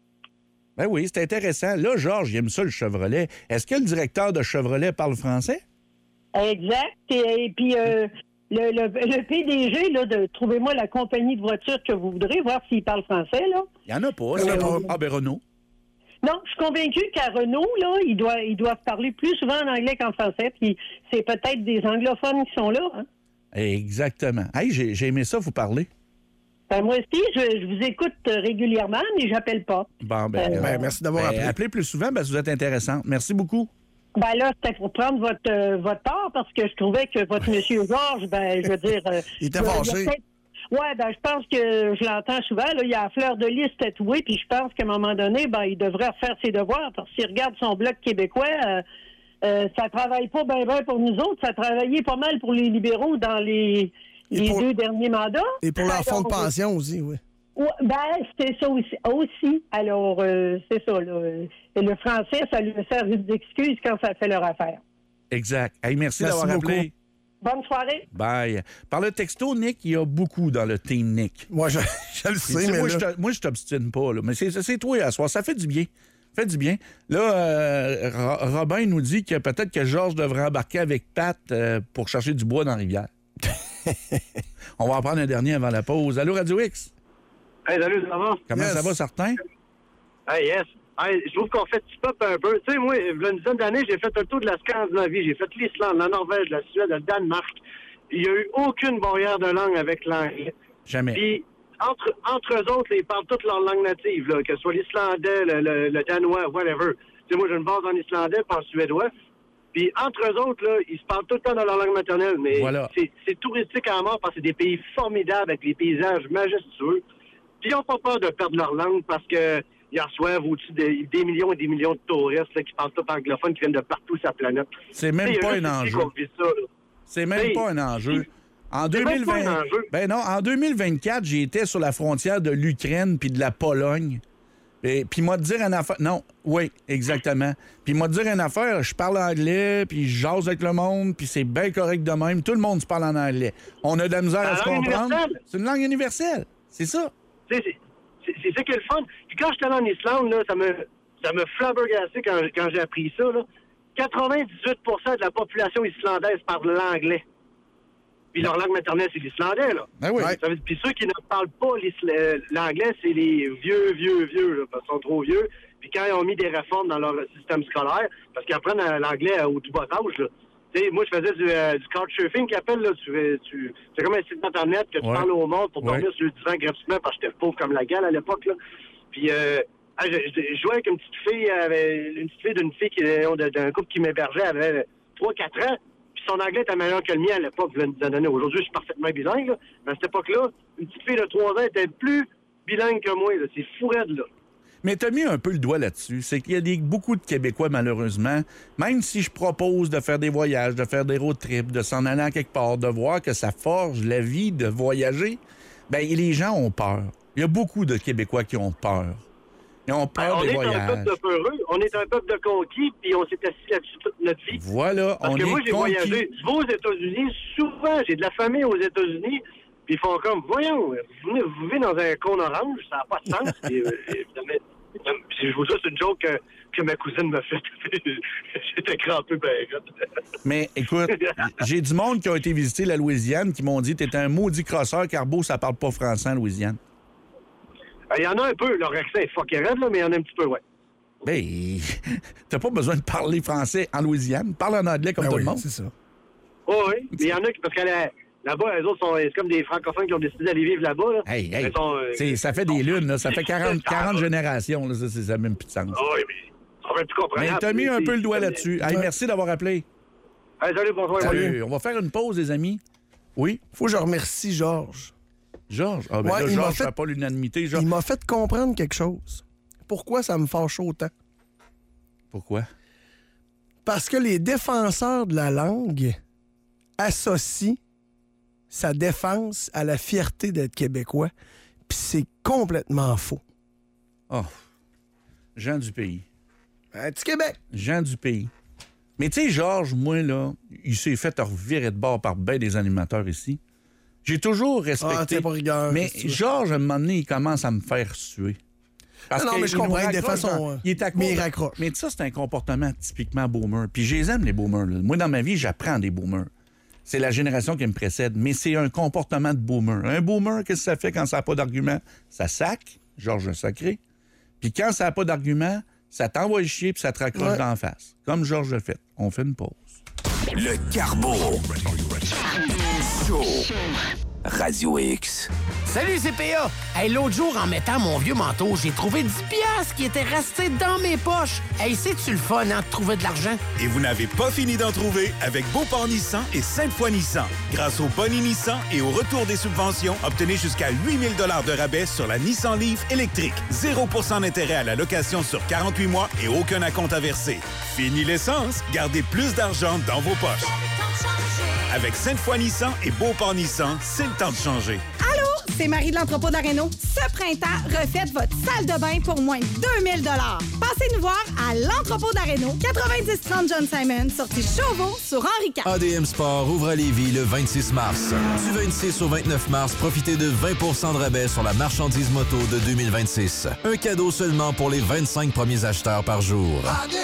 Ben oui, c'est intéressant. Là, Georges, il aime ça, le Chevrolet. Est-ce que le directeur de Chevrolet parle français? Exact. Et, et puis, euh, le, le, le P D G, là, de trouvez-moi la compagnie de voiture que vous voudrez, voir s'il parle français, là. Il n'y en a pas. Il y en a c'est- pas. Ah, ben Renault. Non, je suis convaincue qu'à Renault, là, ils doivent, ils doivent parler plus souvent en anglais qu'en français, puis c'est peut-être des anglophones qui sont là, hein. Exactement. Hey, j'ai j'ai aimé ça, vous parler. Ben, moi aussi, je, je vous écoute euh, régulièrement, mais j'appelle pas. Bon, ben, Euh, Ben, merci d'avoir ben, appelé. appelez plus souvent parce que vous êtes intéressante. Merci beaucoup. Ben là, c'était pour prendre votre, euh, votre part, parce que je trouvais que votre monsieur Georges, ben, je veux dire... euh, Il était je- fâché. je- Ouais, ben, je pense que je l'entends souvent, là, il y a la fleur de lys tatouée, puis je pense qu'à un moment donné, ben, il devrait refaire ses devoirs, parce qu'il regarde son bloc québécois, euh, euh, ça travaille pas bien ben pour nous autres, ça travaillait pas mal pour les libéraux dans les, les pour- deux derniers mandats. Et pour leur Alors, fonds de pension aussi, oui. Ouais, ben, c'est ça aussi. aussi. Alors, euh, c'est ça, là. Euh, Le français, ça lui sert d'excuse quand ça fait leur affaire. Exact. Hey, merci, Merci d'avoir beaucoup. appelé. Bonne soirée. Bye. Par le texto, Nick, il y a beaucoup dans le team Nick. Moi, je, je le Tu sais, sais, mais moi, là- je te- moi, je t'obstine pas, là. Mais c'est, c'est toi à soir. Ça fait du bien. Ça fait du bien. Là, euh, Ro- Robin nous dit que peut-être que Georges devrait embarquer avec Pat euh, pour chercher du bois dans la rivière. On va en prendre un dernier avant la pause. Allô, Radio X? Hey, salut, ça va? Comment Yes. ça va, certain? Hey, yes. Hey, je trouve qu'on fait du pop un peu. Tu sais, moi, il y a une dizaine d'années, j'ai fait un tour de la Scandinavie. J'ai fait l'Islande, la Norvège, la Suède, le Danemark. Il n'y a eu aucune barrière de langue avec l'anglais. Jamais. Puis, entre, entre eux autres, ils parlent toutes leurs langues natives, là, que ce soit l'islandais, le, le, le danois, whatever. Tu sais, moi, j'ai une base en islandais pas en suédois. Puis, entre eux autres, là, ils se parlent tout le temps dans leur langue maternelle. Mais Voilà. c'est, c'est touristique à mort parce que c'est des pays formidables avec des paysages majestueux. Puis ils n'ont pas peur de perdre leur langue parce que ils reçoivent au-dessus de, des millions et des millions de touristes là, qui parlent tout anglophones, qui viennent de partout sur la planète. C'est même Tu sais, pas il y a un juste ici enjeu. qu'on vit ça, là. C'est même Hey, pas un enjeu. En c'est même pas 2020, un enjeu. ben non, en deux mille vingt-quatre, j'étais sur la frontière de l'Ukraine puis de la Pologne. Et, puis moi te dire une affaire. Non, oui, exactement. Puis moi te dire une affaire, je parle anglais, puis je jase avec le monde, puis c'est bien correct de même. Tout le monde se parle en anglais. On a de la misère La à se langue comprendre. universelle. C'est une langue universelle. C'est ça. Tu sais, c'est, c'est, c'est ça qui est le fun. Puis quand j'étais allé en Islande, là, ça me, ça me flabbergassé quand, quand j'ai appris ça. Là. quatre-vingt-dix-huit pour cent de la population islandaise parle l'anglais. Puis leur langue maternelle, c'est l'islandais, là. Ben oui. Ça veut dire- Puis ceux qui ne parlent pas l'isla- euh, l'anglais, c'est les vieux, vieux, vieux, là, parce qu'ils sont trop vieux. Puis quand ils ont mis des réformes dans leur système scolaire, parce qu'ils apprennent euh, l'anglais au tout bas âge, là. Tu sais, moi, je faisais du, euh, du couchsurfing qu'ils appellent, là. Tu, fais- tu, c'est comme un site internet que tu Ouais. parles au monde pour Ouais. dormir sur le divan gratuitement parce que j'étais pauvre comme la gale à l'époque, là. Puis, euh, ah, je, je- je jouais avec une petite fille, avec une petite fille d'une fille qui, euh, d'un couple qui m'hébergeait, elle avait trois quatre ans. Puis son anglais était meilleur que le mien à l'époque, il y a une dizaine d'années. Aujourd'hui, je suis parfaitement bilingue, là. Mais à cette époque-là, une petite fille de trois ans était plus bilingue que moi, là. C'est fou raide, là. Mais tu as mis un peu le doigt là-dessus. C'est qu'il y a des, beaucoup de Québécois, malheureusement, même si je propose de faire des voyages, de faire des road trips, de s'en aller à quelque part, de voir que ça forge la vie de voyager, bien, les gens ont peur. Il y a beaucoup de Québécois qui ont peur. Ils ont Ben, peur on des est un voyages. peuple de peureux, on est un peuple de conquis, puis on s'est assis là-dessus toute notre vie. Voilà, Parce on que est moi, j'ai conquis. voyagé. Je vais aux États-Unis, souvent, j'ai de la famille aux États-Unis, puis ils font comme, voyons, vous, venez- vous vivez dans un cône orange, ça n'a pas de sens. Et, euh, évidemment, puis je vous dis, c'est une joke que, que ma cousine m'a faite. J'étais crampé, ben, Mais écoute, j'ai du monde qui a été visiter la Louisiane qui m'ont dit t'es un maudit crosseur, Carbo, ça parle pas français en Louisiane. Il y en a un peu, leur accent est fucké raide, là, mais il y en a un petit peu, ouais. Ben, t'as pas besoin de parler français en Louisiane. Parle en anglais comme Ben tout oui, le monde. c'est ça. Oh, oui, mais il y en a qui, parce que la, Là-bas, eux autres, sont, c'est comme des francophones qui ont décidé d'aller vivre là-bas. Là. Hey, hey. Ils sont, euh, C'est- ça fait des lunes, là. Ça fait quarante, quarante générations. Là. Ça, c'est- ça n'a même plus de sens. Ah oui, mais ça va être plus comprenable. Mais t'as mis un C'est- peu le doigt c'est- là-dessus. Hey, Ouais. merci d'avoir appelé. Hey, salut, bonsoir. Salut. On va faire une pause, les amis. Oui? Faut que je remercie Georges. Georges? Ah, ben Ouais, là, il m'a Georges fait- fait pas l'unanimité. Georges. Il m'a fait comprendre quelque chose. Pourquoi ça me fâche autant? Pourquoi? Parce que les défenseurs de la langue associent sa défense à la fierté d'être québécois, puis c'est complètement faux. Oh. Jean du pays. Un petit Québec. Jean du pays. Mais tu sais, Georges, moi, là, il s'est fait revirer de bord par ben des animateurs ici. J'ai toujours respecté. Ah, t'es pas rigueur. Mais qu'est-ce que tu veux? Georges, à un moment donné, il commence à me faire suer. Non, non, que mais je il nous comprends, des raccroche façons, dans- euh, il est à mais il court. raccroche. Mais ça, c'est un comportement typiquement boomer. Puis je les aime, les boomers. là. Moi, dans ma vie, j'apprends des boomers. C'est la génération qui me précède. Mais c'est un comportement de boomer. Un boomer, qu'est-ce que ça fait quand ça n'a pas d'argument? Ça sac, Georges Sacré. Puis quand ça n'a pas d'argument, ça t'envoie chier puis ça te raccroche Ouais. d'en face. Comme Georges le fait. On fait une pause. Le Carbo. Show. Radio X. Salut C P A! Hey, l'autre jour, en mettant mon vieux manteau, j'ai trouvé dix piastres qui étaient restés dans mes poches. Hey, c'est-tu le fun, hein, de trouver de l'argent? Et vous n'avez pas fini d'en trouver avec Beauport Nissan et Sainte-Foy Nissan. Grâce au Boni Nissan et au retour des subventions, obtenez jusqu'à huit mille dollars de rabais sur la Nissan Leaf électrique. zéro pour cent d'intérêt à la location sur quarante-huit mois et aucun acompte à verser. Fini l'essence, gardez plus d'argent dans vos poches. Avec Sainte-Foy Nissan et Beauport Nissan, c'est le temps de changer. Allô, c'est Marie de l'entrepôt d'Aréno. Ce printemps, refaites votre salle de bain pour moins de deux mille dollars. Passez nous voir à l'entrepôt d'Aréno, quatre-vingt-dix trente John Simon, sortie Chauveau sur Henri quatre. A D M Sport ouvre à Lévis le vingt-six mars. Du vingt-six au vingt-neuf mars, profitez de vingt pour cent de rabais sur la marchandise moto de deux mille vingt-six. Un cadeau seulement pour les vingt-cinq premiers acheteurs par jour.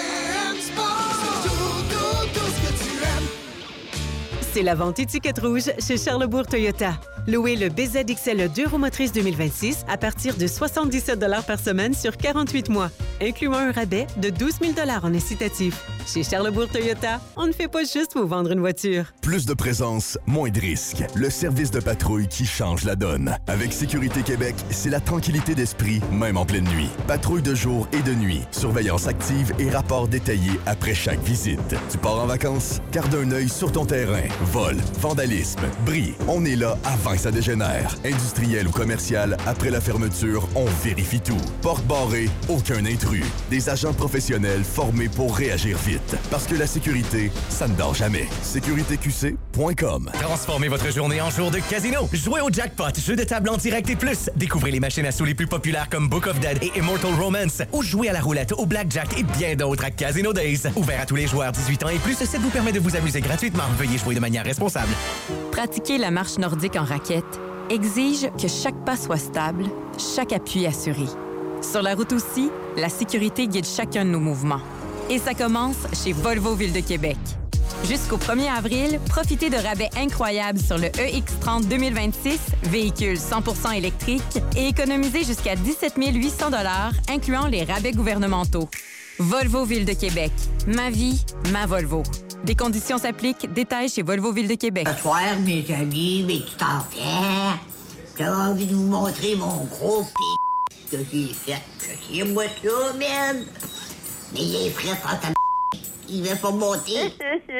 C'est la vente étiquette rouge chez Charlesbourg Toyota. Louez le B Z X L deux roues motrices deux mille vingt-six à partir de soixante-dix-sept dollars par semaine sur quarante-huit mois, incluant un rabais de douze mille dollars en incitatif. Chez Charlesbourg Toyota, on ne fait pas juste vous vendre une voiture. Plus de présence, moins de risques. Le service de patrouille qui change la donne. Avec Sécurité Québec, c'est la tranquillité d'esprit, même en pleine nuit. Patrouille de jour et de nuit, surveillance active et rapport détaillé après chaque visite. Tu pars en vacances? Garde un œil sur ton terrain. Vol, vandalisme, bris. On est là avant que ça dégénère. Industriel ou commercial, après la fermeture, on vérifie tout. Porte barrée, aucun intrus. Des agents professionnels formés pour réagir vite. Parce que la sécurité, ça ne dort jamais. sécurité q c point com. Transformez votre journée en jour de casino. Jouez au jackpot, jeu de table en direct et plus. Découvrez les machines à sous les plus populaires comme Book of Dead et Immortal Romance. Ou jouez à la roulette, au blackjack et bien d'autres à Casino Days. Ouvert à tous les joueurs dix-huit ans et plus, ça vous permet de vous amuser gratuitement. Veuillez jouer de manière responsable. Pratiquer la marche nordique en raquette exige que chaque pas soit stable, chaque appui assuré. Sur la route aussi, la sécurité guide chacun de nos mouvements. Et ça commence chez Volvo Ville de Québec. Jusqu'au premier avril, profitez de rabais incroyables sur le E X trente deux mille vingt-six, véhicule cent pour cent électrique, et économisez jusqu'à dix-sept mille huit cents dollars, incluant les rabais gouvernementaux. Volvo Ville de Québec. Ma vie, ma Volvo. Des conditions s'appliquent. Détails chez Volvo Ville de Québec. Ce soir, mes amis, mes petits enfants, j'avais envie de vous montrer mon gros p*** que j'ai fait. C'est moi ça, man! Mais il est frais en ta m***. Il va pas monter.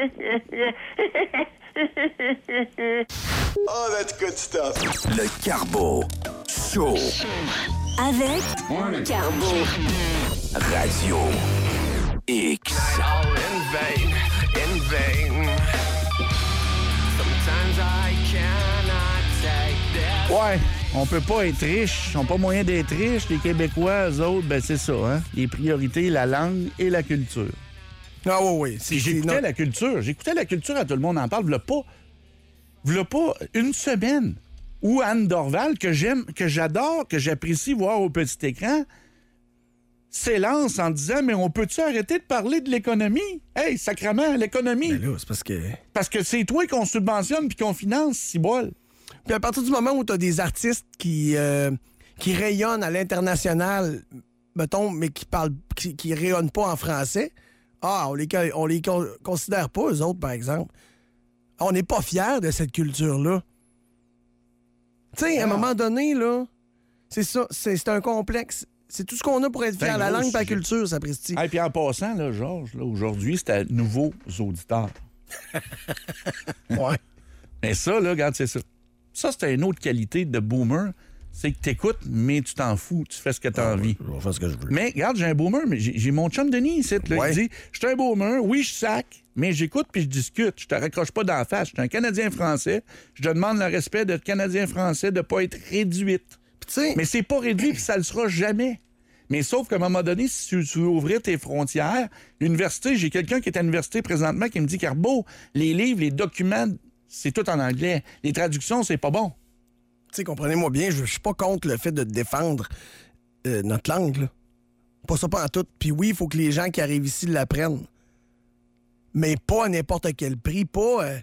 Oh, that's good stuff. Le Carbo Show. Avec Carbo. Radio X. All in vain, in vain. Sometimes I cannot take this. Ouais, on peut pas être riche. On n'a pas moyen d'être riche. Les Québécois, eux autres, ben c'est ça, hein? Les priorités, la langue et la culture. Ah oui, oui. J'écoutais la culture. J'écoutais la culture à Tout le monde en parle. V'là pas, v'là pas une semaine où Anne Dorval, que j'aime, que j'adore, que j'apprécie voir au petit écran, s'élance en disant « Mais on peut-tu arrêter de parler de l'économie? Hey, sacrément, l'économie! » Ben là, c'est parce que... Parce que c'est toi qu'on subventionne puis qu'on finance, ciboule. Puis à partir du moment où tu as des artistes qui, euh, qui rayonnent à l'international, mettons, mais qui parlent, qui, qui rayonnent pas en français, ah, on les, on les con- considère pas, eux autres, par exemple. On n'est pas fiers de cette culture-là. Tu sais, à un moment donné, là, c'est ça, c'est, c'est un complexe. C'est tout ce qu'on a pour être fier. La langue et la culture, ça presti. Et puis en passant, là, Georges, là, aujourd'hui, c'est à nouveaux auditeurs. Ouais. Mais ça, là, regarde, c'est ça. Ça, c'est une autre qualité de boomer. C'est que t'écoutes, mais tu t'en fous. Tu fais ce que t'as ah, envie. Je vais faire ce que je veux. Mais regarde, j'ai un boomer, mais j'ai, j'ai mon chum Denis ici. Là, ouais. Il dit, je suis un boomer, oui, je sac, mais j'écoute puis je discute. Je te raccroche pas d'en face. Je suis un Canadien français. Je te demande le respect de Canadien français de pas être réduite. Mais c'est pas réduit puis ça le sera jamais. Mais sauf qu'à un moment donné, si tu, tu veux ouvrir tes frontières, l'université, j'ai quelqu'un qui est à l'université présentement qui me dit, Carbo, les livres, les documents, c'est tout en anglais. Les traductions, c'est pas bon. Tu sais, comprenez-moi bien, je suis pas contre le fait de défendre euh, notre langue, là. Pas ça pas en tout. Puis oui, il faut que les gens qui arrivent ici l'apprennent. Mais pas à n'importe quel prix, pas... Euh...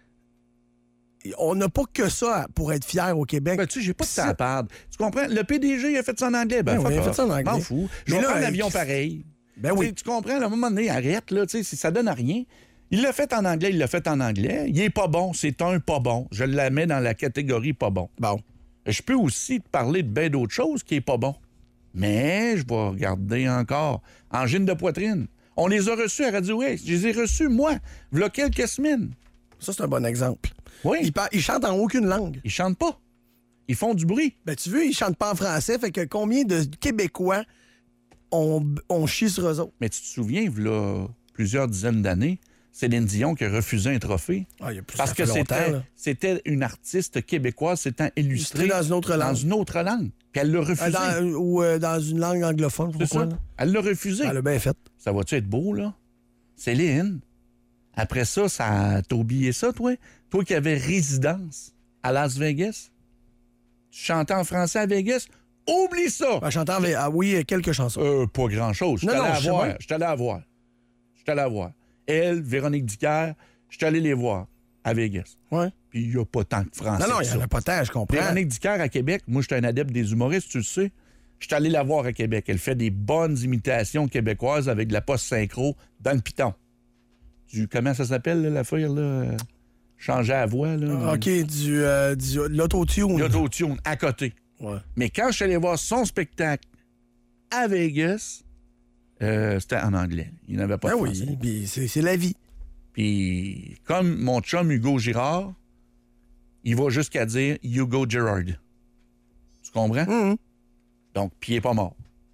On n'a pas que ça pour être fier au Québec. Ben, tu sais, j'ai pas de temps à perdre. Tu comprends? Le P D G, il a fait ça en anglais. Ben, ben oui, il a fait ça en anglais. M'en fous. Je vais prendre l'avion pareil. Ben oui. T'sais, tu comprends? À un moment donné, arrête, là. Tu sais, ça donne à rien. Il l'a fait en anglais, il l'a fait en anglais. Il est pas bon, c'est un pas bon. Je la mets dans la catégorie pas bon. Bon. Je peux aussi te parler de bien d'autres choses qui est pas bon. Mais je vais regarder encore. Angine de poitrine. On les a reçus à Radio X. Je les ai reçus, moi, il y a quelques semaines. Ça, c'est un bon exemple. Oui. Ils, par... ils chantent en aucune langue. Ils chantent pas. Ils font du bruit. Ben, tu veux, ils chantent pas en français. Fait que combien de Québécois ont, ont chié sur eux autres? Mais tu te souviens, il y a plusieurs dizaines d'années, Céline Dion qui a refusé un trophée. Ah, il y a plus, parce que c'était, c'était une artiste québécoise s'étant illustrée dans une autre langue. Dans une autre langue. Puis elle l'a refusé. Dans, ou euh, dans une langue anglophone. C'est ça. Là? Elle l'a refusé. Elle l'a bien fait. Ça va-tu être beau, là? Céline, après ça, ça t'as oublié ça, toi? Toi qui avais résidence à Las Vegas? Tu chantais en français à Vegas? Oublie ça! Ben, chantant avec... Ah oui, quelques chansons. Euh, pas grand-chose. Je suis allé la voir. Je suis allé la voir. Je suis allé la voir. Elle, Véronique Dicker, je suis allé les voir à Vegas. Ouais. Puis il n'y a pas tant de français. Non, non, il n'y en a pas tant, je comprends. Véronique Dicker à Québec, moi, je suis un adepte des humoristes, tu le sais. Je suis allé la voir à Québec. Elle fait des bonnes imitations québécoises avec de la post-synchro dans le piton. Du, comment ça s'appelle, là, l'affaire, là? Changer la voix, là. OK, du, euh, du l'autotune. L'autotune, à côté. Ouais. Mais quand je suis allé voir son spectacle à Vegas, euh, c'était en anglais. Il n'avait pas ben de français. Oui, puis c'est, c'est la vie. Puis, comme mon chum Hugo Girard, il va jusqu'à dire Hugo Girard. Tu comprends? Mm-hmm. Donc, puis il n'est pas mort.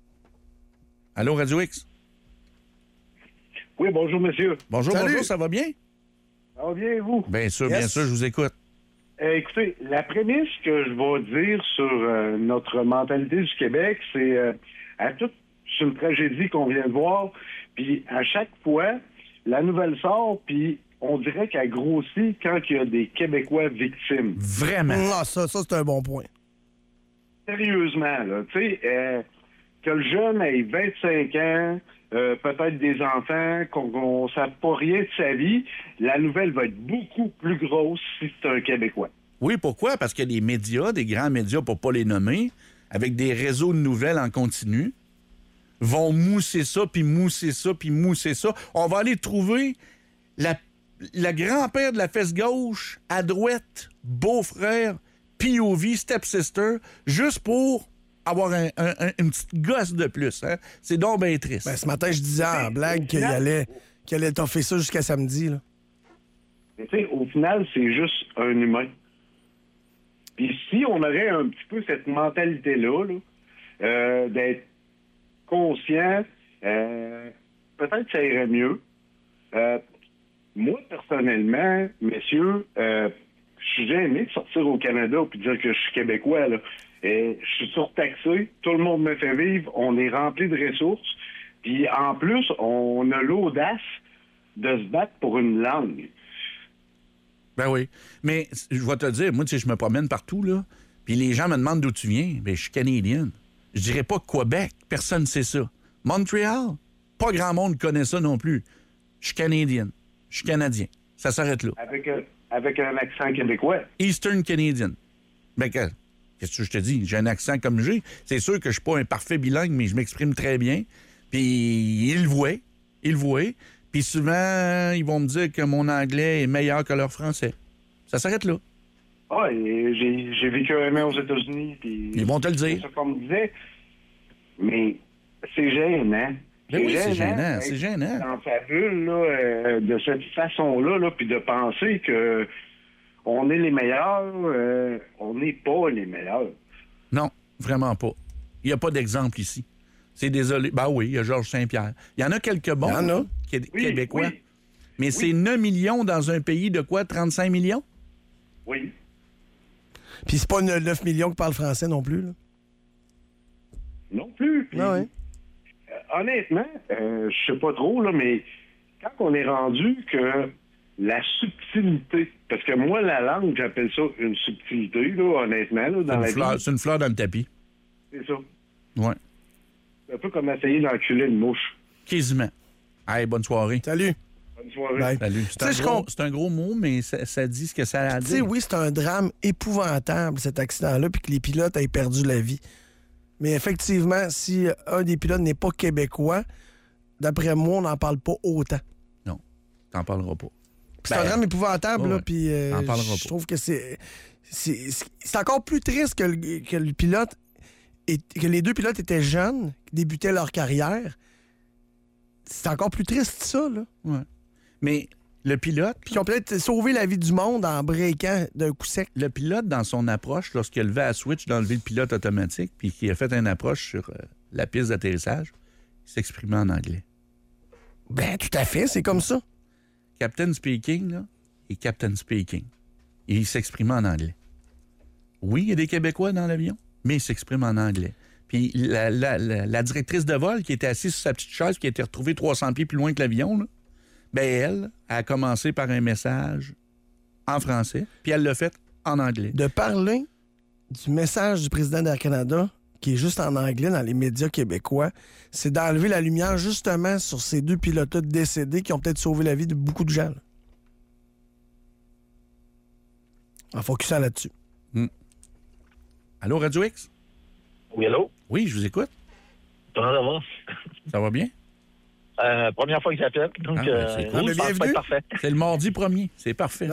Allô, Radio X? Oui, bonjour, monsieur. Bonjour, Salut. bonjour, ça va bien? Ça va bien, et vous? Bien sûr, Yes. bien sûr, je vous écoute. Euh, écoutez, la prémisse que je vais dire sur euh, notre mentalité du Québec, c'est euh, à toute c'est une tragédie qu'on vient de voir, puis à chaque fois, la nouvelle sort, puis on dirait qu'elle grossit quand il y a des Québécois victimes. Vraiment? Ah, ça, ça c'est un bon point. Sérieusement, là, tu sais, euh, que le jeune ait vingt-cinq ans, euh, peut-être des enfants, qu'on ne sache pas rien de sa vie, la nouvelle va être beaucoup plus grosse si c'est un Québécois. Oui, pourquoi? Parce qu'il y a des médias, des grands médias, pour ne pas les nommer, avec des réseaux de nouvelles en continu, vont mousser ça, puis mousser ça, puis mousser ça. On va aller trouver la, la grand-père de la fesse gauche, à droite, beau-frère, P O V, step-sister, juste pour avoir un, un, un, une petite gosse de plus. Hein? C'est donc bien triste. Ben, ce matin, je disais en blague qu'il allait, qu'il allait toffer ça jusqu'à samedi. Là. Mais tu sais, au final, c'est juste un humain. Puis si on aurait un petit peu cette mentalité-là, là, euh, d'être conscient, euh, peut-être que ça irait mieux. Euh, moi, personnellement, messieurs, euh, je suis gêné de sortir au Canada et dire que je suis Québécois. Là. Et je suis surtaxé, tout le monde me fait vivre, on est rempli de ressources. Puis en plus, on a l'audace de se battre pour une langue. Ben oui. Mais je vais te dire, moi, tu sais, je me promène partout, là, puis les gens me demandent d'où tu viens. Ben, je suis canadienne. Je dirais pas Québec. Personne ne sait ça. Montréal, pas grand monde connaît ça non plus. Je suis canadienne. Je suis canadien. Ça s'arrête là. Avec un, avec un accent québécois. Eastern Canadian. Ben, que, qu'est-ce que je te dis? J'ai un accent comme j'ai. C'est sûr que je suis pas un parfait bilingue, mais je m'exprime très bien. Puis, il le voit. Il le voit. Puis souvent, ils vont me dire que mon anglais est meilleur que leur français. Ça s'arrête là. Ah, et j'ai, j'ai vécu un an aux États-Unis. Puis Ils vont te le dire. C'est ça qu'on me disait. Mais c'est gênant. Ben oui, c'est gênant, d'être c'est gênant. Dans sa bulle, là, euh, de cette façon-là, là, puis de penser que on est les meilleurs, euh, on n'est pas les meilleurs. Non, vraiment pas. Il n'y a pas d'exemple ici. C'est désolé. Ben oui, il y a Georges Saint-Pierre. Il y en a quelques bons, Il y en a. Qué- Oui, Québécois. oui. Mais c'est neuf millions dans un pays de quoi? trente-cinq millions? Oui. Puis c'est pas neuf millions qui parlent français non plus, là. Non plus. Puis, Ah ouais. euh, honnêtement, euh, je sais pas trop, là, mais quand on est rendu que la subtilité, parce que moi, la langue, j'appelle ça une subtilité, là, honnêtement, là, C'est dans une, la fleur, vie. c'est une fleur dans le tapis. C'est ça. Ouais. C'est un peu comme essayer d'enculer une mouche. Quasiment. Hey, bonne soirée. Salut. Bonne soirée. Bye. Salut. C'est Tu un, sais, je gros- comp- c'est un gros mot, mais ça, ça dit ce que ça a à Tu sais, dire. oui, c'est un drame épouvantable, cet accident-là, puis que les pilotes aient perdu la vie. Mais effectivement, si un des pilotes n'est pas québécois, d'après moi, on n'en parle pas autant. Non, t'en parleras pas. Puis c'est un Ben, drame épouvantable, ouais, là, ouais. puis euh, T'en parleras je pas. trouve que c'est, c'est... C'est encore plus triste que le, que le pilote... Et, que les deux pilotes étaient jeunes, qui débutaient leur carrière. C'est encore plus triste, ça, là. Ouais. Mais le pilote... Puis ils ont peut-être sauvé la vie du monde en breakant d'un coup sec. Le pilote, dans son approche, lorsqu'il a levé à switch d'enlever le pilote automatique, puis qu'il a fait une approche sur euh, la piste d'atterrissage, il s'exprimait en anglais. Ben, tout à fait, c'est comme ça. Captain speaking, là, et Captain speaking. Et il s'exprimait en anglais. Oui, il y a des Québécois dans l'avion, mais il s'exprime en anglais. Puis la, la- la- la directrice de vol qui était assise sur sa petite chaise, qui a été retrouvée trois cents pieds plus loin que l'avion, là, ben elle a commencé par un message en français, puis elle l'a fait en anglais. De parler du message du président d'Air Canada, qui est juste en anglais dans les médias québécois, c'est d'enlever la lumière justement sur ces deux pilotes décédés qui ont peut-être sauvé la vie de beaucoup de gens. Là. En focusant là-dessus. Hmm. Allô, Radio X? Oui, allô? Oui, je vous écoute. Comment ça va? Ça va bien? Euh, première fois que j'appelle, donc Ah, euh, c'est je cool. pense que ça va être parfait. C'est le mardi premier. C'est parfait.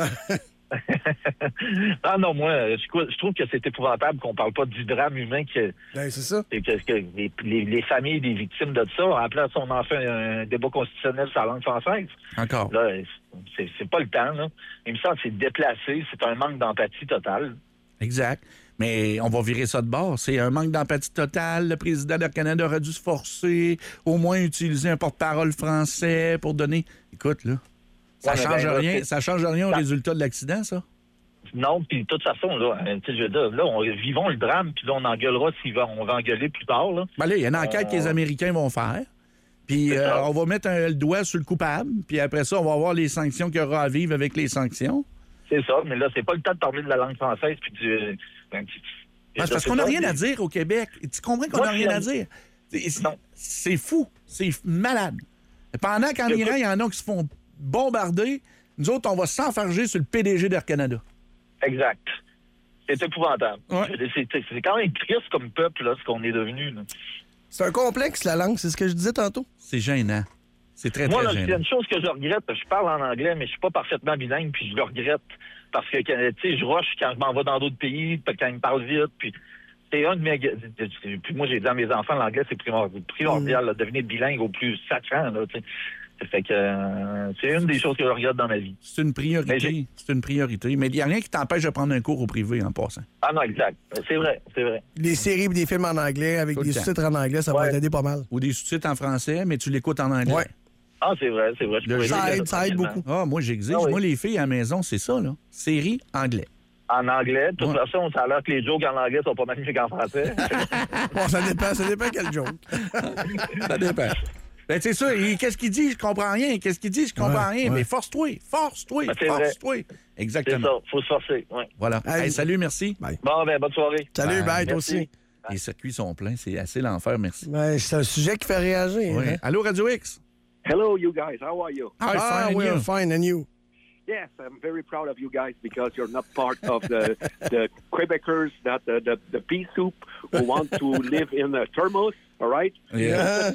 Ah non, moi, je, je trouve que c'est épouvantable qu'on parle pas du drame humain que, ben, c'est ça. que, que les, les, les familles des victimes de ça. En place, on en fait un débat constitutionnel sur la langue française. Encore. Là, c'est, c'est pas le temps. Là. Il me semble que c'est déplacé, c'est un manque d'empathie totale. Exact. Mais on va virer ça de bord. C'est un manque d'empathie totale. Le président d'Air Canada aurait dû se forcer, au moins utiliser un porte-parole français pour donner... Écoute, là, ça Ouais, mais change ben, là, rien, c'est- ça change rien au ça- résultat de l'accident, ça? Non, puis de toute façon, là, euh, tu sais, je veux dire, là, on, vivons le drame, puis là, on engueulera s'il va, on va engueuler plus tard, là. Ben là, il y a une enquête Euh, que les Américains vont faire. Puis C'est euh, ça. on va mettre un- le doigt sur le coupable. Puis après ça, on va voir les sanctions qu'il y aura à vivre avec les sanctions. C'est ça, mais là, c'est pas le temps de parler de la langue française, puis du... ben, tu- Ben, c'est parce qu'on n'a rien à dire au Québec. Tu comprends qu'on Moi, n'a rien à finalement- dire? C'est- C'est c'est fou. C'est f- malade. Pendant qu'en Iran, il y en a qui se font bombarder, nous autres, on va s'enfarger sur le P D G d'Air Canada. Exact. C'est épouvantable. C'est, c'est- c'est quand même triste comme peuple, là, ce qu'on est devenu. là. C'est un complexe, la langue, c'est ce que je disais tantôt. C'est gênant. C'est très, Moi, très là, il y a gênant. une chose que je regrette, je parle en anglais, mais je suis pas parfaitement bilingue, puis je le regrette. Parce que, tu sais, je rush quand je m'en vais dans d'autres pays, puis quand ils me parlent vite, puis c'est un de mes... Puis moi, j'ai dit à mes enfants, l'anglais, c'est primordial, primordial là, devenir bilingue au plus sacrant, là, tu sais. Ça fait que euh, c'est une des choses que je regarde dans ma vie. C'est une priorité. C'est une priorité. Mais il n'y a rien qui t'empêche de prendre un cours au privé en passant. Ah non, exact. C'est vrai, c'est vrai. Les séries et des films en anglais avec Tout le des temps. sous-titres en anglais, ça va t'aider pas mal. Ou des sous-titres en français, mais tu l'écoutes en anglais. Ouais. Ah, c'est vrai, c'est vrai. Je Le pourrais jeu- dire Ça aide, ça aide beaucoup. Ah, moi, j'exige. Ah oui. Moi, les filles à la maison, c'est ça, là. Série anglais. En anglais. De toute Ouais. façon, ça a l'air que les jokes en anglais sont pas magnifiques en français. Bon, ça dépend, ça dépend quel joke. Ça dépend. Ben, c'est ça. Et qu'est-ce qu'il dit? Je comprends rien. Qu'est-ce qu'il dit? Je comprends Ouais, rien. ouais. Mais force-toi. Force-toi. Ben, c'est vrai. Force-toi. C'est Exactement. ça, faut se forcer. Ouais. Voilà. Hey. Hey, salut, merci. Bon, ben, bonne soirée. Salut, bye, toi Merci. aussi. Les circuits sont pleins. C'est assez l'enfer, merci. Ouais, c'est un sujet qui fait réagir. Oui. hein? Allô, Radio X? Hello, you guys. How are you? Hi, Ah, fine, and we're you? fine, and you? Yes, I'm very proud of you guys because you're not part of the the Quebecers that the, the the pea soup who want to live in a thermos. All right? Yeah.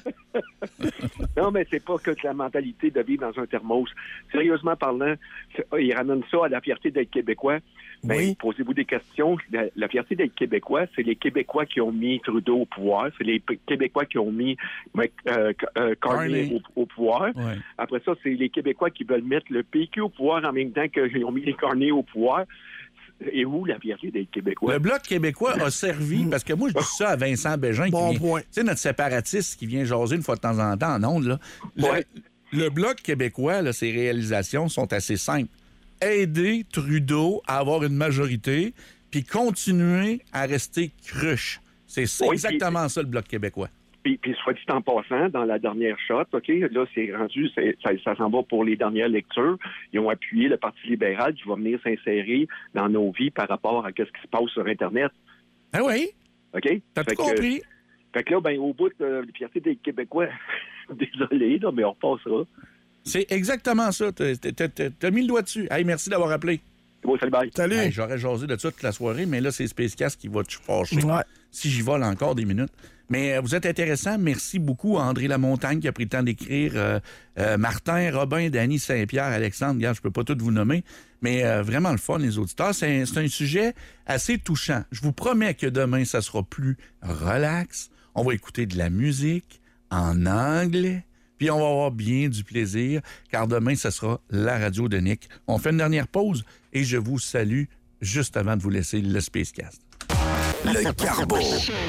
Non, mais c'est pas que de la mentalité de vivre dans un thermos. Sérieusement parlant, ils ramènent ça à la fierté d'être Québécois. Ben, Oui. posez-vous des questions. La, la fierté d'être Québécois, c'est les Québécois qui ont mis Trudeau au pouvoir. C'est les P- Québécois qui ont mis Mc- euh, euh, Carney Carney. au, au pouvoir. Ouais. Après ça, c'est les Québécois qui veulent mettre le P Q au pouvoir en même temps qu'ils ont mis les Carney au pouvoir. Et où la fierté d'être Québécois? Le Bloc québécois a servi, parce que moi, je dis ça à Vincent Bégin, Bon qui vient, point. tu sais, notre séparatiste qui vient jaser une fois de temps en temps en ondes, là. Le, Ouais. le Bloc québécois, là, ses réalisations sont assez simples. Aider Trudeau à avoir une majorité, puis continuer à rester cruche. C'est c'est Oui, exactement ça, le Bloc québécois. Puis, puis soit dit en passant, dans la dernière shot, OK, là, c'est rendu, c'est- ça, ça s'en va pour les dernières lectures. Ils ont appuyé le Parti libéral qui va venir s'insérer dans nos vies par rapport à ce qui se passe sur Internet. Ah oui? OK? T'as Fait tout que- compris? Fait que là, ben, au bout de la fierté des Québécois, désolé, là, mais on repassera. C'est exactement ça. T'as- t'as- T'as t'as mis le doigt dessus. Hey, merci d'avoir appelé. Bon, salut, bye. Salut. Hey, j'aurais jasé de ça toute la soirée, mais là, c'est Spacecast qui va te fâcher. Ouais. Si j'y vole encore des minutes. Mais euh, vous êtes intéressant. Merci beaucoup à André Lamontagne qui a pris le temps d'écrire. euh, euh, Martin, Robin, Danny, Saint-Pierre, Alexandre. Regarde, je peux pas tous vous nommer. Mais euh, vraiment le fun, les auditeurs. C'est un, c'est un sujet assez touchant. Je vous promets que demain, ça sera plus relax. On va écouter de la musique en anglais. Puis on va avoir bien du plaisir, car demain, ce sera la radio de Nick. On fait une dernière pause et je vous salue juste avant de vous laisser le Spacecast. Le Carbo.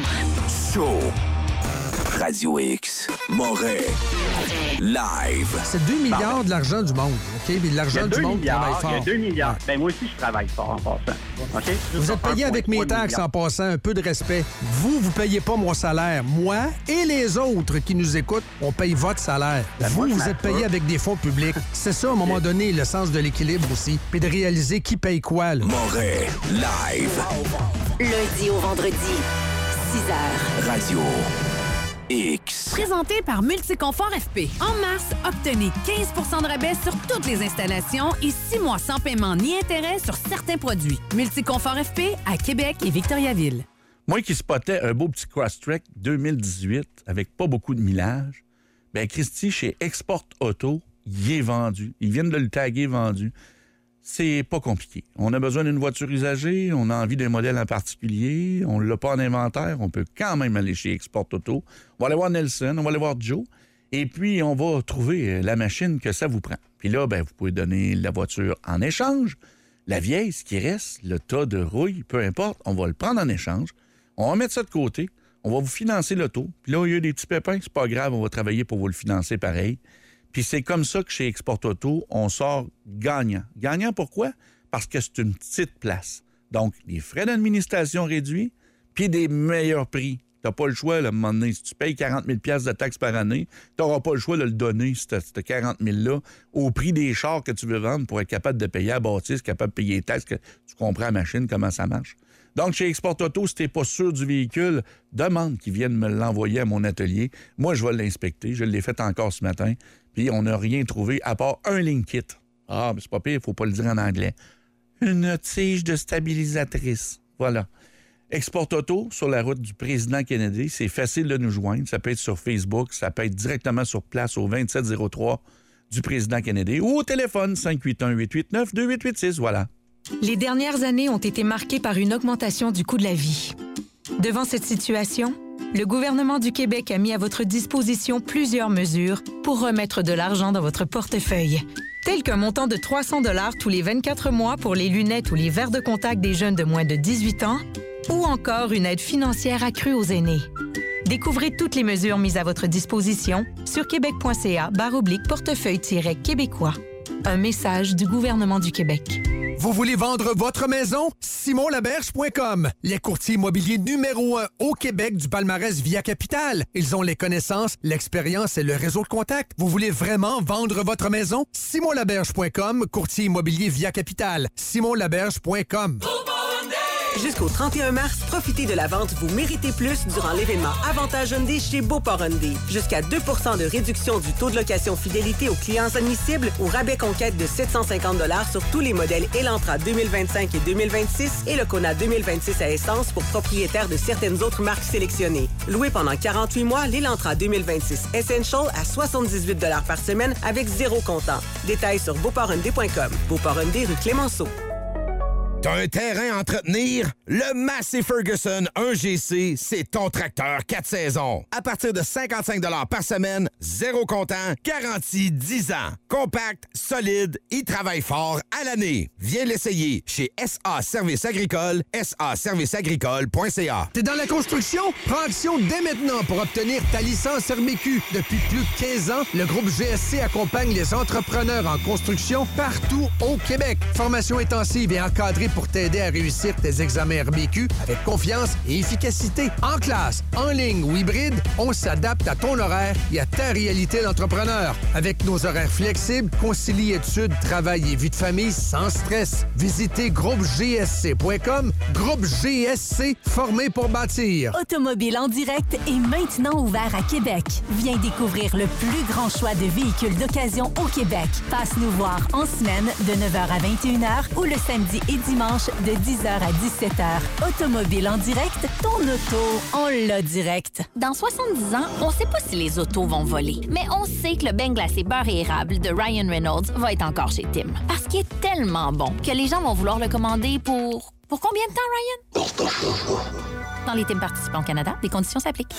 Show. Radio X. Moret. Live. C'est deux milliards de l'argent du monde, OK? Puis Il y l'argent a du deux monde travaille milliards. Il y a fort. deux milliards. Ben, moi aussi, je travaille fort en passant. OK? Vous êtes payé avec mes taxes en passant, un peu de respect. Vous, vous payez pas mon salaire. Moi et les autres qui nous écoutent, on paye votre salaire. Vous, vous êtes payé avec des fonds publics. C'est ça, à un moment donné, le sens de l'équilibre aussi. Puis de réaliser qui paye quoi, là. Moret. Live. Lundi au vendredi, six heures. Radio X. Présenté par Multiconfort F P. En mars, obtenez quinze pour cent de rabais sur toutes les installations et six mois sans paiement ni intérêt sur certains produits. Multiconfort F P à Québec et Victoriaville. Moi qui spottais un beau petit Crosstrek deux mille dix-huit avec pas beaucoup de millage, ben Christy, chez Export Auto, il est vendu. Ils viennent de le taguer vendu. C'est pas compliqué. On a besoin d'une voiture usagée, on a envie d'un modèle en particulier, on l'a pas en inventaire, on peut quand même aller chez Export Auto. On va aller voir Nelson, on va aller voir Joe, et puis on va trouver la machine que ça vous prend. Puis là, ben, vous pouvez donner la voiture en échange. La vieille, ce qui reste, le tas de rouille, peu importe, on va le prendre en échange. On va mettre ça de côté, on va vous financer l'auto. Puis là, il y a des petits pépins, c'est pas grave, on va travailler pour vous le financer pareil. Puis c'est comme ça que chez Export Auto, on sort gagnant. Gagnant pourquoi? Parce que c'est une petite place. Donc, les frais d'administration réduits, puis des meilleurs prix. Tu n'as pas le choix, là, à un moment donné. Si tu payes quarante mille dollars de taxes par année, tu n'auras pas le choix de le donner, ce quarante mille dollars-là, au prix des chars que tu veux vendre pour être capable de payer à bâtisse, capable de payer les taxes, que tu comprends la machine, comment ça marche. Donc, chez Export Auto, si tu n'es pas sûr du véhicule, demande qu'ils viennent me l'envoyer à mon atelier. Moi, je vais l'inspecter. Je l'ai fait encore ce matin. Puis, on n'a rien trouvé à part un link kit. Ah, mais c'est pas pire, il faut pas le dire en anglais. Une tige de stabilisatrice. Voilà. Export Auto, sur la route du président Kennedy. C'est facile de nous joindre. Ça peut être sur Facebook. Ça peut être directement sur place au vingt-sept zéro trois du président Kennedy ou au téléphone cinq huit un, huit huit neuf, deux huit huit six. Voilà. Les dernières années ont été marquées par une augmentation du coût de la vie. Devant cette situation, le gouvernement du Québec a mis à votre disposition plusieurs mesures pour remettre de l'argent dans votre portefeuille, tel qu'un montant de trois cents dollars tous les vingt-quatre mois pour les lunettes ou les verres de contact des jeunes de moins de dix-huit ans, ou encore une aide financière accrue aux aînés. Découvrez toutes les mesures mises à votre disposition sur québec.ca barre oblique portefeuille-québécois. Un message du gouvernement du Québec. Vous voulez vendre votre maison? simon laberge point com. Les courtiers immobiliers numéro un au Québec du palmarès Via Capital. Ils ont les connaissances, l'expérience et le réseau de contacts. Vous voulez vraiment vendre votre maison? simon laberge point com, courtier immobilier Via Capital. simon laberge point com. Jusqu'au trente et un mars, profitez de la vente Vous méritez plus durant l'événement Avantage Hyundai chez Beauport Hyundai. Jusqu'à deux pour cent de réduction du taux de location fidélité aux clients admissibles ou rabais conquête de sept cent cinquante dollars sur tous les modèles Elantra deux mille vingt-cinq et deux mille vingt-six et le Kona deux mille vingt-six à essence pour propriétaires de certaines autres marques sélectionnées. Loué pendant quarante-huit mois, l'Elantra deux mille vingt-six Essential à soixante-dix-huit dollars par semaine avec zéro comptant. Détails sur beauport hyundai point com. Beauport Hyundai rue Clémenceau. T'as un terrain à entretenir? Le Massey Ferguson un G C, c'est ton tracteur quatre saisons. À partir de cinquante-cinq dollars par semaine, zéro comptant, garantie dix ans. Compact, solide, il travaille fort à l'année. Viens l'essayer chez S A Service Agricole, s a service agricole point c a. T'es dans la construction? Prends action dès maintenant pour obtenir ta licence R B Q. Depuis plus de quinze ans, le groupe G S C accompagne les entrepreneurs en construction partout au Québec. Formation intensive et encadrée pour t'aider à réussir tes examens R B Q avec confiance et efficacité. En classe, en ligne ou hybride, on s'adapte à ton horaire et à ta réalité d'entrepreneur. Avec nos horaires flexibles, concilie études, travail et vie de famille sans stress. Visitez groupe g s c point com. Groupe G S C, formé pour bâtir. Automobile en direct est maintenant ouvert à Québec. Viens découvrir le plus grand choix de véhicules d'occasion au Québec. Passe nous voir en semaine de neuf heures à vingt et une heures ou le samedi et dimanche de dix heures à dix-sept heures. Automobile en direct, ton auto, on l'a direct. Dans soixante-dix ans, on sait pas si les autos vont voler, mais on sait que le beigne glacé beurre et érable de Ryan Reynolds va être encore chez Tim. Parce qu'il est tellement bon que les gens vont vouloir le commander pour... Pour combien de temps, Ryan? Dans les Tim participants au Canada, des conditions s'appliquent.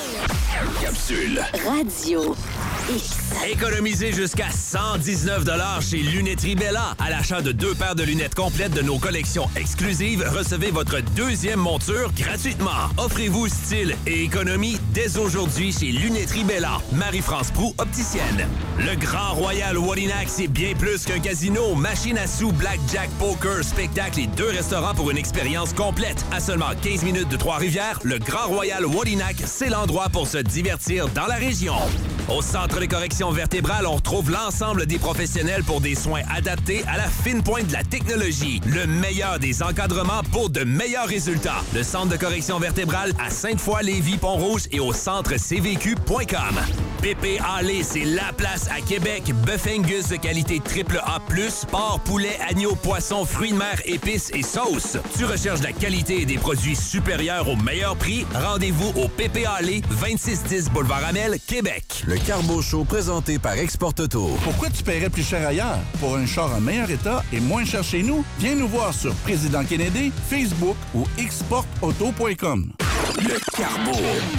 Capsule. Radio X. Économisez jusqu'à cent dix-neuf dollars chez Lunetterie Bella. À l'achat de deux paires de lunettes complètes de nos collections exclusives, recevez votre deuxième monture gratuitement. Offrez-vous style et économie dès aujourd'hui chez Lunetterie Bella. Marie-France Proulx, opticienne. Le Grand Royal Wallinac, c'est bien plus qu'un casino. Machine à sous, blackjack, poker, spectacle et deux restaurants pour une expérience complète. À seulement quinze minutes de Trois-Rivières, le Grand Royal Wallinac, c'est l'endroit pour se divertir dans la région. Au Centre de correction vertébrale, on retrouve l'ensemble des professionnels pour des soins adaptés à la fine pointe de la technologie. Le meilleur des encadrements pour de meilleurs résultats. Le Centre de correction vertébrale à Sainte-Foy, Lévis, Pont-Rouge et au centre c v q point com. P P Alley, c'est la place à Québec. Bœuf Angus de qualité triple A plus, porc, poulet, agneau, poisson, fruits de mer, épices et sauces. Tu recherches la qualité et des produits supérieurs au meilleur prix? Rendez-vous au P P Alley, vingt-six dix Boulevard Amel, Québec. Le Carbo Show présenté par Export Auto. Pourquoi tu paierais plus cher ailleurs? Pour un char en meilleur état et moins cher chez nous, viens nous voir sur Président Kennedy, Facebook ou export auto point com. Le Carbo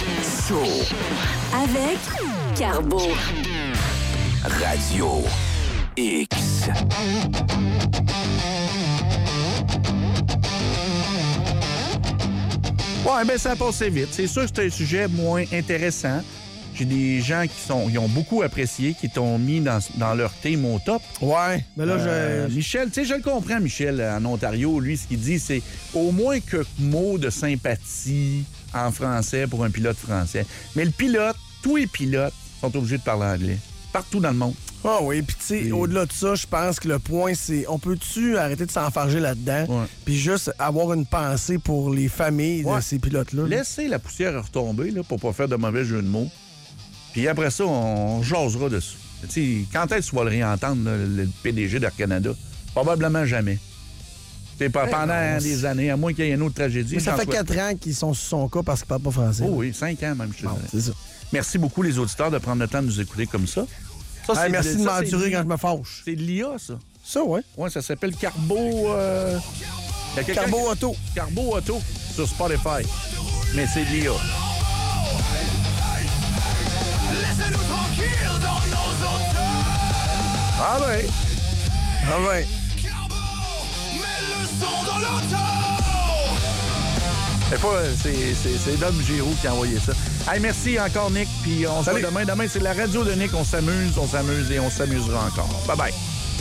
Show. Avec Carbo. Radio X. Ouais, ben ça a passé vite. C'est sûr que c'est un sujet moins intéressant. J'ai des gens qui sont, ils ont beaucoup apprécié, qui t'ont mis dans, dans leur thème au top. Ouais, mais là, euh, je... Michel, tu sais, je le comprends, Michel, en Ontario, lui, ce qu'il dit, c'est au moins quelques mots de sympathie en français pour un pilote français. Mais le pilote, tous les pilotes sont obligés de parler anglais. Partout dans le monde. Ah oui, puis tu sais, Et... au-delà de ça, je pense que le point, c'est on peut-tu arrêter de s'enfarger là-dedans, ouais. puis juste avoir une pensée pour les familles ouais. de ces pilotes-là. Laissez la poussière retomber là, pour pas faire de mauvais jeu de mots. Puis après ça, on jasera dessus. T'sais, quand est-ce que tu vas le réentendre, là, le P D G d'Air Canada? Probablement jamais. C'est pas hey, pendant non, des années, à moins qu'il y ait une autre tragédie. Mais ça fait quatre ans qu'ils sont sur son cas parce qu'ils parlent pas français. Oh oui, cinq ans même, je te bon, dirais. C'est ça. Merci beaucoup, les auditeurs, de prendre le temps de nous écouter comme ça. ça hey, merci de, de m'endurer quand je me fâche. C'est de l'I A, ça. Ça, oui. Oui, ça s'appelle Carbo... Euh... Carbo Auto. Carbo Auto sur Spotify. Mais c'est de l'I A. Ah ouais. Ah ouais. C'est pas... C'est, c'est, c'est Dom Giroux qui a envoyé ça. Hey, merci encore, Nick. Puis on se voit demain. Demain, c'est la radio de Nick. On s'amuse, on s'amuse et on s'amusera encore. Bye-bye.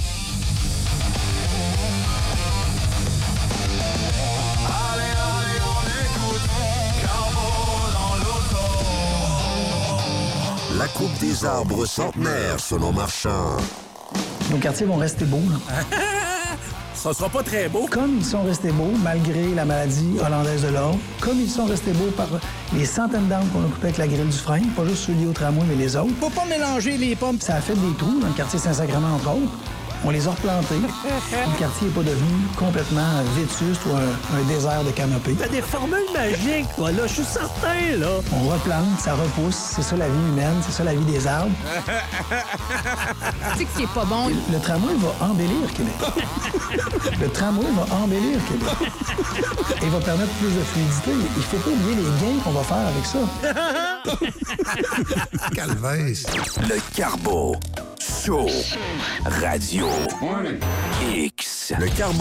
La coupe des arbres centenaires selon Marchand. Nos quartiers vont rester beaux, là. ça sera pas très beau. Comme ils sont restés beaux, malgré la maladie hollandaise de l'or, comme ils sont restés beaux par les centaines d'arbres qu'on a coupés avec la grille du frein, pas juste ceux liés au tramway, mais les autres. Faut pas mélanger les pommes. Ça a fait des trous dans le quartier Saint-Sacrement, entre autres. On les a replantés. Le quartier n'est pas devenu complètement vétuste ou un, un désert de canopées. T'as des formules magiques, toi, là, je suis certain, là. On replante, ça repousse. C'est ça la vie humaine, c'est ça la vie des arbres. Tu sais que c'est pas bon. Le, le tramway va embellir Québec. Le tramway va embellir Québec. Et va permettre plus de fluidité. Il faut pas oublier les gains qu'on va faire avec ça. Calvaise. Le Carbo. Show. Radio. X. Le Carbo.